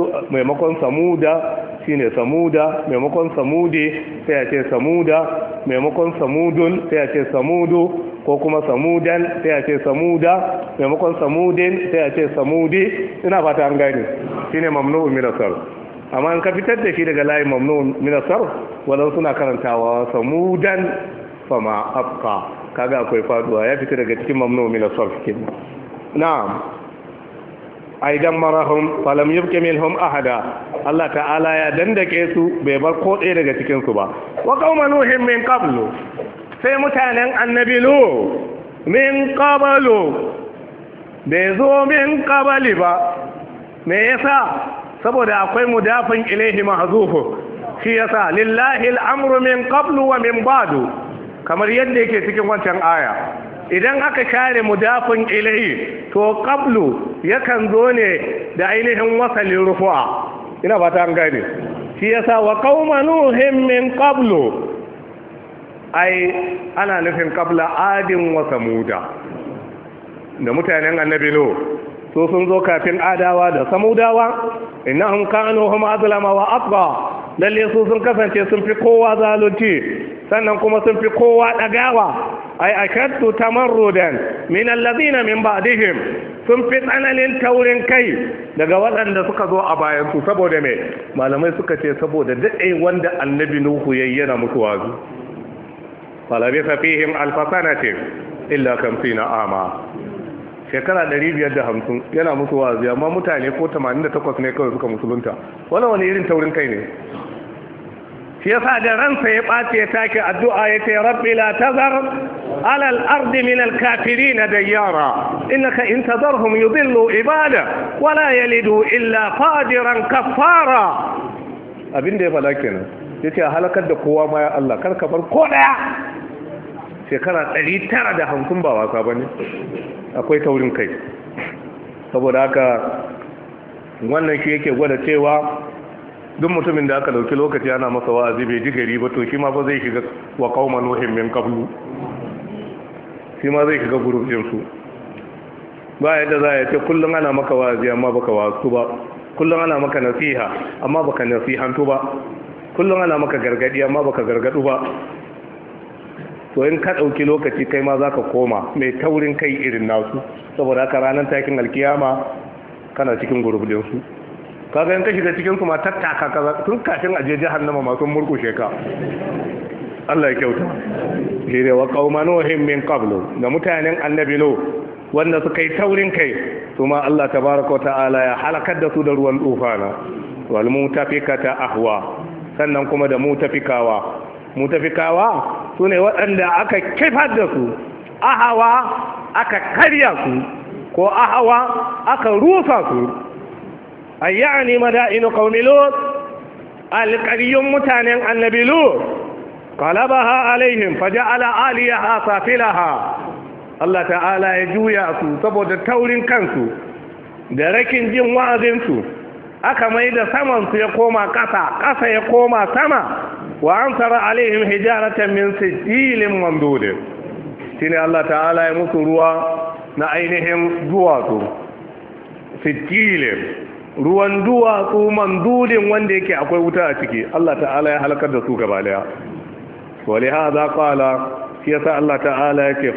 samuda shine samuda maimakon samude sai a ce samuda maimakon samudun sai a ce samudu ko kuma samudan sai a ce samuda maimakon samudin sai a ce samude ina fata an gane shine mamnu'un min as-sarf amma in ka fitar da shi daga layin mamnu'un min as-sarf wadan suna karantawa samudan fama afqa kaga akwai faduwa ya fita daga cikin mamnu'un min as-sarf kenan na'am aidan marahum falam yubqi minhum ahada Allah ta'ala ya dandake su bai bar ko ɗaya daga cikin su ba wa qauma nuhin min qablu sai mutanen annabi lu min qablu bai zo min qabali ba me yasa saboda akwai mudafin ilaihi mahzufu shi yasa lillahi al'amru min qablu wa min ba'du kamar yadda yake cikin wancan aya idan aka share mudafin ilaihi to qablu yakan zo ne da ainihin wasalin rufu'a ina ba ta an gane shi yasa wa qauma nuhin min qablu ai ana nufin qabla adin wa samuda da mutanen annabi no so sun zo kafin adawa da samudawa innahum kanu hum azlama wa atqa lalle su sun kasance sun fi kowa zalunci sannan kuma sun fi kowa dagawa ay ashaddu tamarrudan min alladhina min ba'dihim sun fi tsananin taurin kai daga waɗanda suka zo a bayan su saboda me malamai suka ce saboda dade wanda annabi nuhu yayyana musu wazu falabisa fihim alfasanatin illa 50 ama shekara 550 yana musu wazi amma mutane ko 88 ne kawai suka musulunta wani irin taurin kai ne shi yasa da ransa ya ɓace take addu'a ya ce rabbi la tazar ala al-ardi min al-kafirin dayyara innaka in tazarhum yudillu ibada wala yalidu illa fajiran kafara abin da ya fada kenan yace halakar da kowa ma ya Allah kar ka bar ko daya shekara 950 ba wasa bane akwai taurin kai saboda haka wannan shi yake gwada cewa duk mutumin da aka dauki lokaci ana masa wa'azi bai ji gari ba to shi ma fa zai shiga wa qauman nuhin min qablu shi ma zai shiga gurbin su ba yadda za ya ce kullum ana maka wa'azi amma baka wasu ba kullum ana maka nasiha amma baka nasihantu ba kullum ana maka gargadi amma baka gargadu ba to in ka ɗauki lokaci kai ma za ka koma mai taurin kai irin nasu saboda haka ranar takin alkiyama kana cikin gurbinsu kaga in ka shiga cikinsu ma tattaka kaza tun kafin aje jahannama masu murkushe ka Allah ya kyauta shi ne wa qauma nuhin min qablu da mutanen annabi no wanda suka yi taurin kai su ma Allah tabaraka wa ta'ala ya halakar da su da ruwan tufana wal mutafikata ahwa sannan kuma da mutafikawa su ne waɗanda aka kifar da su ahawa aka karya su ko ahawa aka rusa su ayyani mada'inu qaumi lut alqaryun mutanen annabi lut qalabaha alaihim faja'ala aliyaha safilaha Allah ta'ala ya juya su saboda taurin kansu da rakin jin wa'azin su aka mai da saman su ya koma ƙasa ya koma sama wa ansara alaihim hijaratan min sijilin mamdud shine Allah ta'ala ya musu ruwa na ainihin duwatsu fitilin ruwan duwatsu mandudin wanda yake akwai wuta a ciki Allah ta'ala ya halakar da su gaba daya wali hadha qala shi yasa Allah ta'ala yake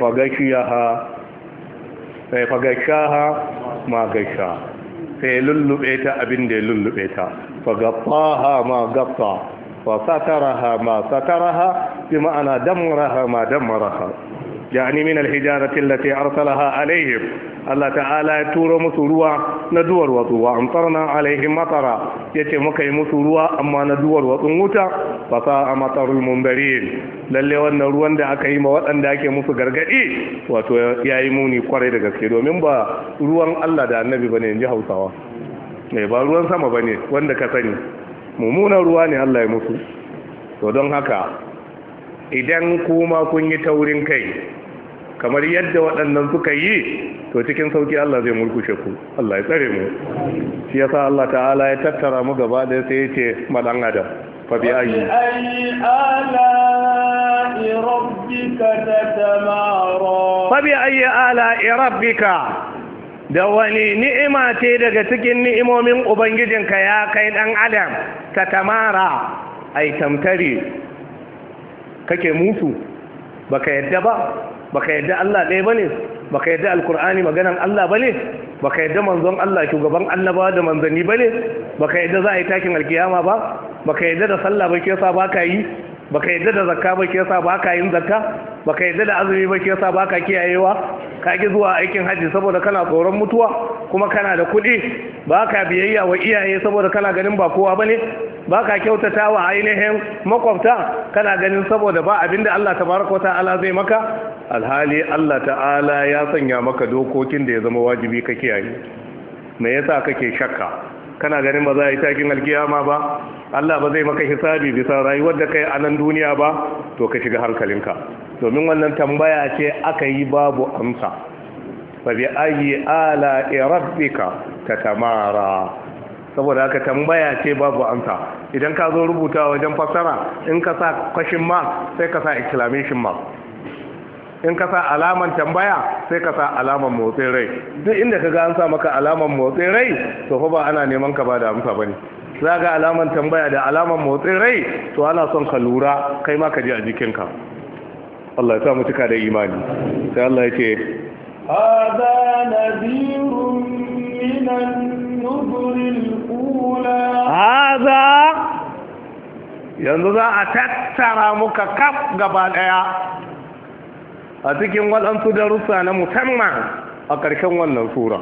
fagashaha ma gasha sai lullube ta abin da ya lullube ta fagattaha ma gatta wa sataraha ma sataraha bi ma'ana damaraha ma damaraha يعني من الحجارة التي أرسلها عليهم الله تعالى يتورو مسروا ندور وطوا وأمطرنا عليهم مطرا يتمكي مسروا أما ندور وطنوتا فصاء مطر المنبرين للي وانا روان دا أكيما وان دا أكي مسو غرغئي واتو يأيموني قريد غسكيدو من با روان الله دا النبي بني نجي حوصاوا با روان سما بني وان دا كساني ممونا رواني الله يمسو ودون هكا idan kuma kun yi taurin kai kamar yadda waɗannan suka yi to cikin sauki Allah zai mulkushe ku Allah ya tsare mu shi yasa Allah ta'ala ya tattara mu gaba da sai ya ce madan adam fa bi ayi ala rabbika tatamara fa bi ayi ala rabbika da wani ni'ima ce daga cikin ni'imomin ubangijinka ya kai dan adam tatamara ai tamtari kake musu baka yadda ba baka yadda Allah ɗaya bane baka yadda alkur'ani maganan Allah bane baka yadda manzon Allah shugaban annabawa da manzanni bane baka yadda za a yi takin alkiyama ba baka yadda da sallah ba ke yasa baka yi baka yadda da zakka ba ke yasa baka yin zakka baka yadda da azumi ba ke yasa baka kiyayewa ka ki zuwa aikin haji saboda kana tsoron mutuwa kuma kana da kuɗi baka biyayya wa iyaye saboda kana ganin ba kowa bane baka kyautata wa ainihin makwabta kana ganin saboda ba abinda Allah tabaraka wata'ala zai maka alhali Allah ta'ala ya sanya maka dokokin da ya zama wajibi ka kiyaye me yasa kake shakka kana ganin ba za a yi takin alkiyama ba Allah ba zai maka hisabi bisa rayuwar da kai a nan duniya ba to ka shiga hankalinka domin wannan tambaya ce aka yi babu amsa fa bi ayi ala rabbika tatamara saboda haka tambaya ce babu amsa idan ka zo rubuta wajen fassara in ka sa question mark sai ka sa exclamation mark in ka sa alaman tambaya sai ka sa alaman motsin rai duk inda ka ga an sa maka alaman motsin rai to fa ba ana neman ka ba da amsa bane za ga alaman tambaya da alaman motsin rai to ana son ka lura kai ma ka ji a jikinka Allah ya sa mu cika da imani sai Allah ya ce hada nadhirun minan nuzuril ula hada yanzu za a tattara muka kaf gaba daya a cikin waɗansu darussa na musamman a ƙarshen wannan sura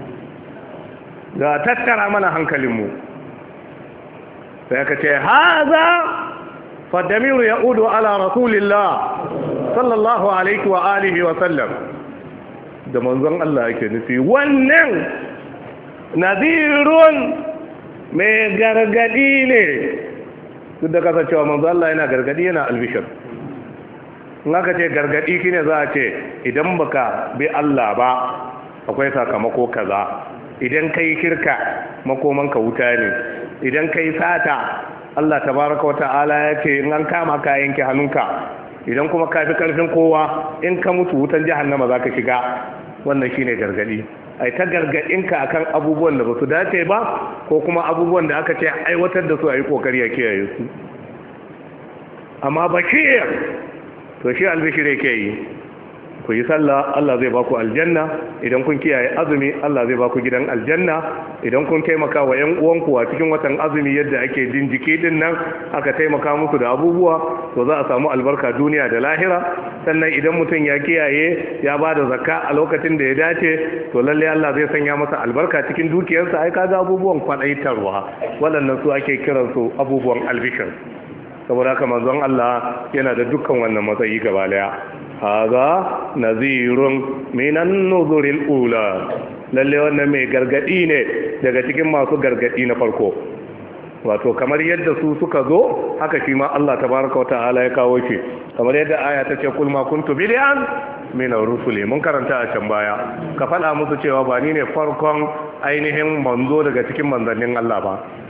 ga tattara mana hankalinmu sai aka ce haza faddamiru ya udu ala rasulillah sallallahu alaihi wa alihi wa sallam da manzon Allah yake nufi wannan nadirun mai gargadi ne duk da kasancewa manzon Allah yana gargadi yana albishir in aka ce gargadi shine za a ce idan baka bi Allah ba akwai sakamako kaza idan kai shirka makomanka wuta ne idan kai sata Allah tabaraka wata'ala ya ce in an kama ka yanke hannunka idan kuma ka fi karfin kowa in ka mutu wutan jahannama za ka shiga wannan shine gargadi ai ta gargadinka akan abubuwan da ba su dace ba ko kuma abubuwan da aka ce aiwatar da su a yi kokari ya kiyaye su amma bashir to shi albishir yake yi ku yi sallah Allah zai baku aljanna idan kun kiyaye azumi Allah zai baku gidan aljanna idan kun taimaka wa ƴan uwanku a cikin watan azumi yadda ake jin jiki din nan aka taimaka musu da abubuwa to za a samu albarka duniya da lahira sannan idan mutum ya kiyaye ya ba da zakka a lokacin da ya dace to lalle Allah zai sanya masa albarka cikin dukiyarsa ai kaga abubuwan kwadaitarwa waɗannan su ake kiransu abubuwan albishir saboda haka manzon Allah yana da dukkan wannan matsayi gaba daya haza nazirun minan nuzuril ula lalle wannan mai gargadi ne daga cikin masu gargadi na farko wato kamar yadda su suka zo haka shi ma Allah tabaraka wa ta'ala ya kawo shi kamar yadda aya ta ce kul ma kuntu bid'an min ar-rusuli mun karanta a can baya ka faɗa musu cewa ba ni ne farkon ainihin manzo daga cikin manzannin Allah ba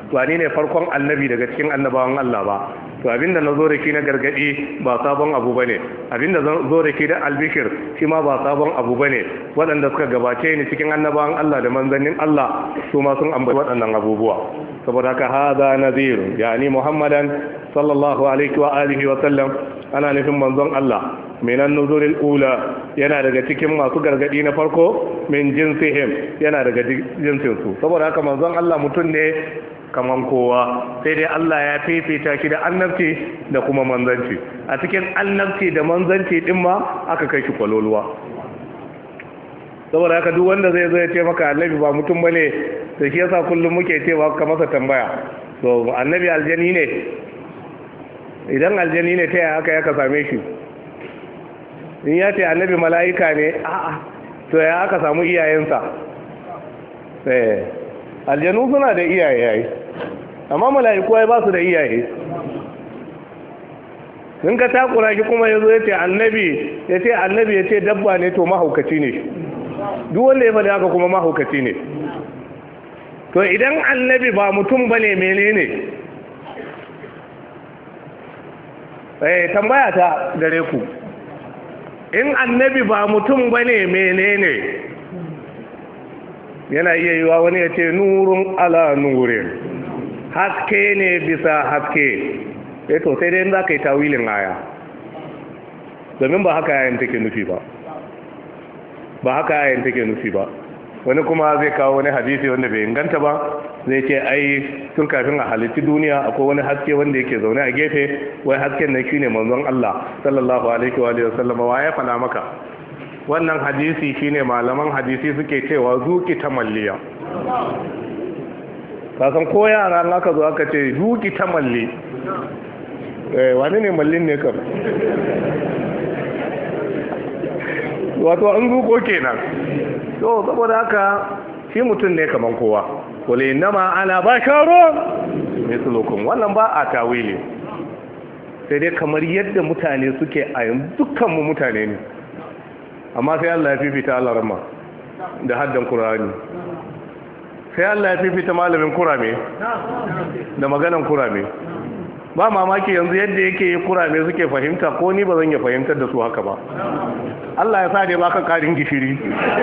to ni ne farkon annabi daga cikin annabawan Allah ba to abinda na zo da shi na gargadi ba sabon abu bane abinda zan zo da shi da albishir shi ma ba sabon abu bane waɗanda suka gabace ni cikin annabawan Allah da manzannin Allah su ma sun ambaci waɗannan abubuwa saboda haka hada nazir yani muhammadan sallallahu alaihi wa alihi wa sallam ana nufin manzon Allah minan nuzulil ula yana daga cikin masu gargadi na farko min jinsihim yana daga jinsinsu saboda haka manzon Allah mutum ne kaman kowa sai dai Allah ya fifita shi da annabci da kuma manzanci a cikin annabci da manzanci din ma aka kai shi kwaloluwa saboda haka duk wanda zai zo ya ce maka annabi ba mutum bane to shi yasa kullum muke cewa ka masa tambaya to annabi aljani ne idan aljani ne ta yaya aka yaka same shi in ya ce annabi mala'ika ne a'a to ya aka samu iyayensa aljanu suna da iyaye yayi amma mala'iku ai ba su da iyaye in ka takura shi kuma yazo ya ce annabi ya ce dabba ne to mahaukaci ne duk wanda ya faɗi haka kuma mahaukaci ne to idan annabi ba mutum bane menene tambaya ta gare ku in annabi ba mutum bane menene yana iya yiwa wani ya ce nurun ala nurin haske ne bisa haske to sai dai za ka yi tawilin aya domin ba haka yayin take nufi ba wani kuma zai kawo wani hadisi wanda bai inganta ba zai ce ai tun kafin a halitti duniya akwai wani haske wanda yake zaune a gefe wai hasken nan shine manzon Allah sallallahu alaihi wa sallam wa ya fada maka wannan hadisi shine malaman hadisi suke cewa zuki ta malliya kasan ko yara aka zo aka ce zuki ta malli wani ne mallin ne kam wato an zuko kenan to saboda haka shi mutum ne kaman kowa wale nama ana basharun mislukum wannan ba a tawili sai dai kamar yadda mutane suke a yanzu dukkanmu mutane ne amma sai Allah ya fifita Allah ramma da haddan Qur'ani sai Allah ya fifita malamin kurame da maganan kurame ba mamaki yanzu yadda yake kurame suke fahimta ko ni ba zan ya fahimtar da su haka ba Allah ya sa dai baka karin gishiri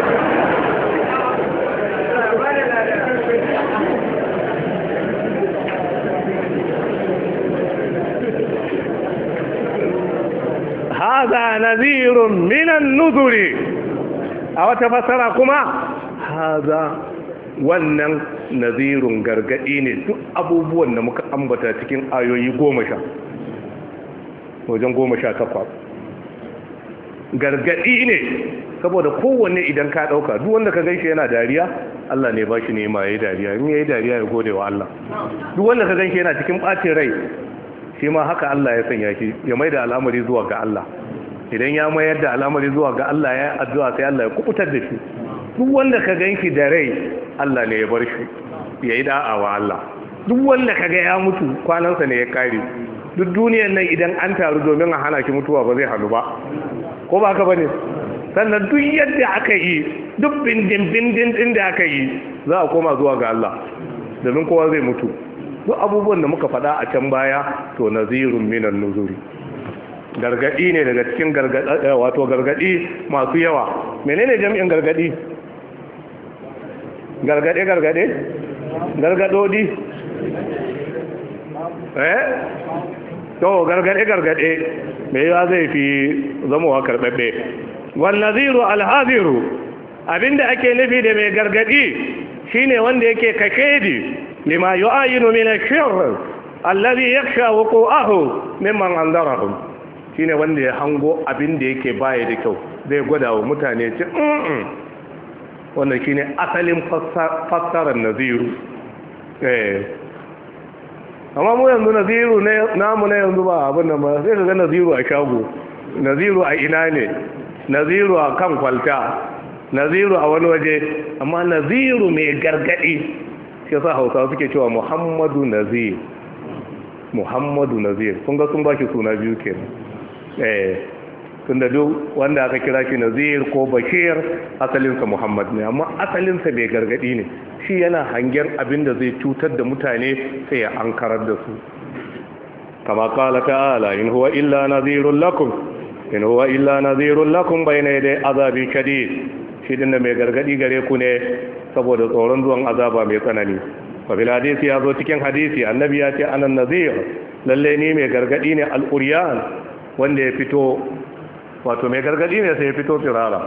هذا نذير من النذر أو تفسر كما هذا wannan nazirun gargadi ne duk abubuwan da muka ambata cikin ayoyi 10 wajen 18 gargadi ne saboda kowanne idan ka dauka duk wanda ka ganshi yana dariya Allah ne ba shi ne ma yayi dariya in yayi dariya ya gode wa Allah duk wanda ka ganshi yana cikin bacin rai shi ma haka Allah ya sanya shi ya maida al'amari zuwa ga Allah idan ya mayar da al'amari zuwa ga Allah ya addu'a sai Allah ya kubutar da shi duk wanda ka ganki da rai Allah ne ya bar shi yayi da'a wa Allah duk wanda kaga ya mutu kwanansa ne ya kare duk duniyar nan idan an taru domin a hana shi mutuwa ba zai hannu ba ko ba haka bane sannan duk yadda aka yi duk bindin da aka yi za a koma zuwa ga Allah domin kowa zai mutu duk abubuwan da muka faɗa a can baya to nazirun minan nuzuri gargadi ne daga cikin gargadi masu yawa menene jami'in gargadi gargadodi to gargade me yawa zai fi zamowa karbabbe wan naziru alhaziru abinda ake nufi da mai gargadi shine wanda yake kakedi lima yu'ayinu min ash-sharr alladhi yakhsha wuqu'ahu mimman anzarahum shine wanda ya hango abin da yake baya da kyau zai gwada wa mutane ce wannan shine asalin fassarar naziru amma mu yanzu naziru namu na yanzu ba abin da ba sai ka ga naziru a shago naziru a ina ne naziru a kan kwalta naziru a wani waje amma naziru mai gargadi shi yasa hausawa suke cewa muhammadu nazir kun ga sun ba shi suna biyu kenan tunda duk wanda aka kira shi nazir ko bashir asalinsa muhammad ne amma asalinsa bai gargadi ne shi yana hangen abin da zai cutar da mutane sai ya ankarar da su kama kala ta'ala in huwa illa nadhirun lakum bayna yaday azabi shadid shi dinda mai gargadi gare ku ne saboda tsoron zuwan azaba mai tsanani fa bil hadisi ya zo cikin hadisi annabi ya ce anan nadhir lalle ni mai gargadi ne al-uryan wanda ya fito wato mai gargadi ne sai ya fito tsirara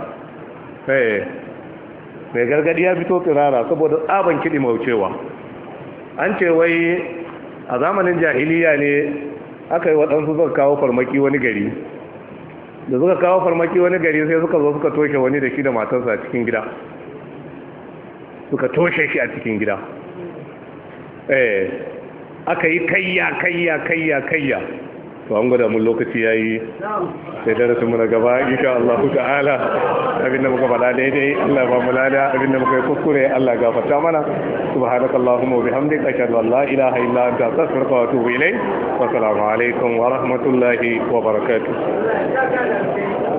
mai gargadi ya fito tsirara saboda tsaban kiɗi maucewa an ce wai a zamanin jahiliya ne aka yi waɗansu suka kawo farmaki wani gari da suka kawo farmaki wani gari sai suka zo suka toshe wani da shi da matarsa a cikin gida suka toshe shi a cikin gida aka yi kayya to an gwada mun lokaci yayi sai darasin mu na gaba insha Allah ta'ala abinda muka faɗa daidai Allah ba mu lada abinda muka yi kuskure Allah gafarta mana subhanakallahumma wa bihamdika ashhadu an la ilaha illa anta astaghfiruka wa atubu ilayk wa assalamu alaikum wa rahmatullahi wa barakatuh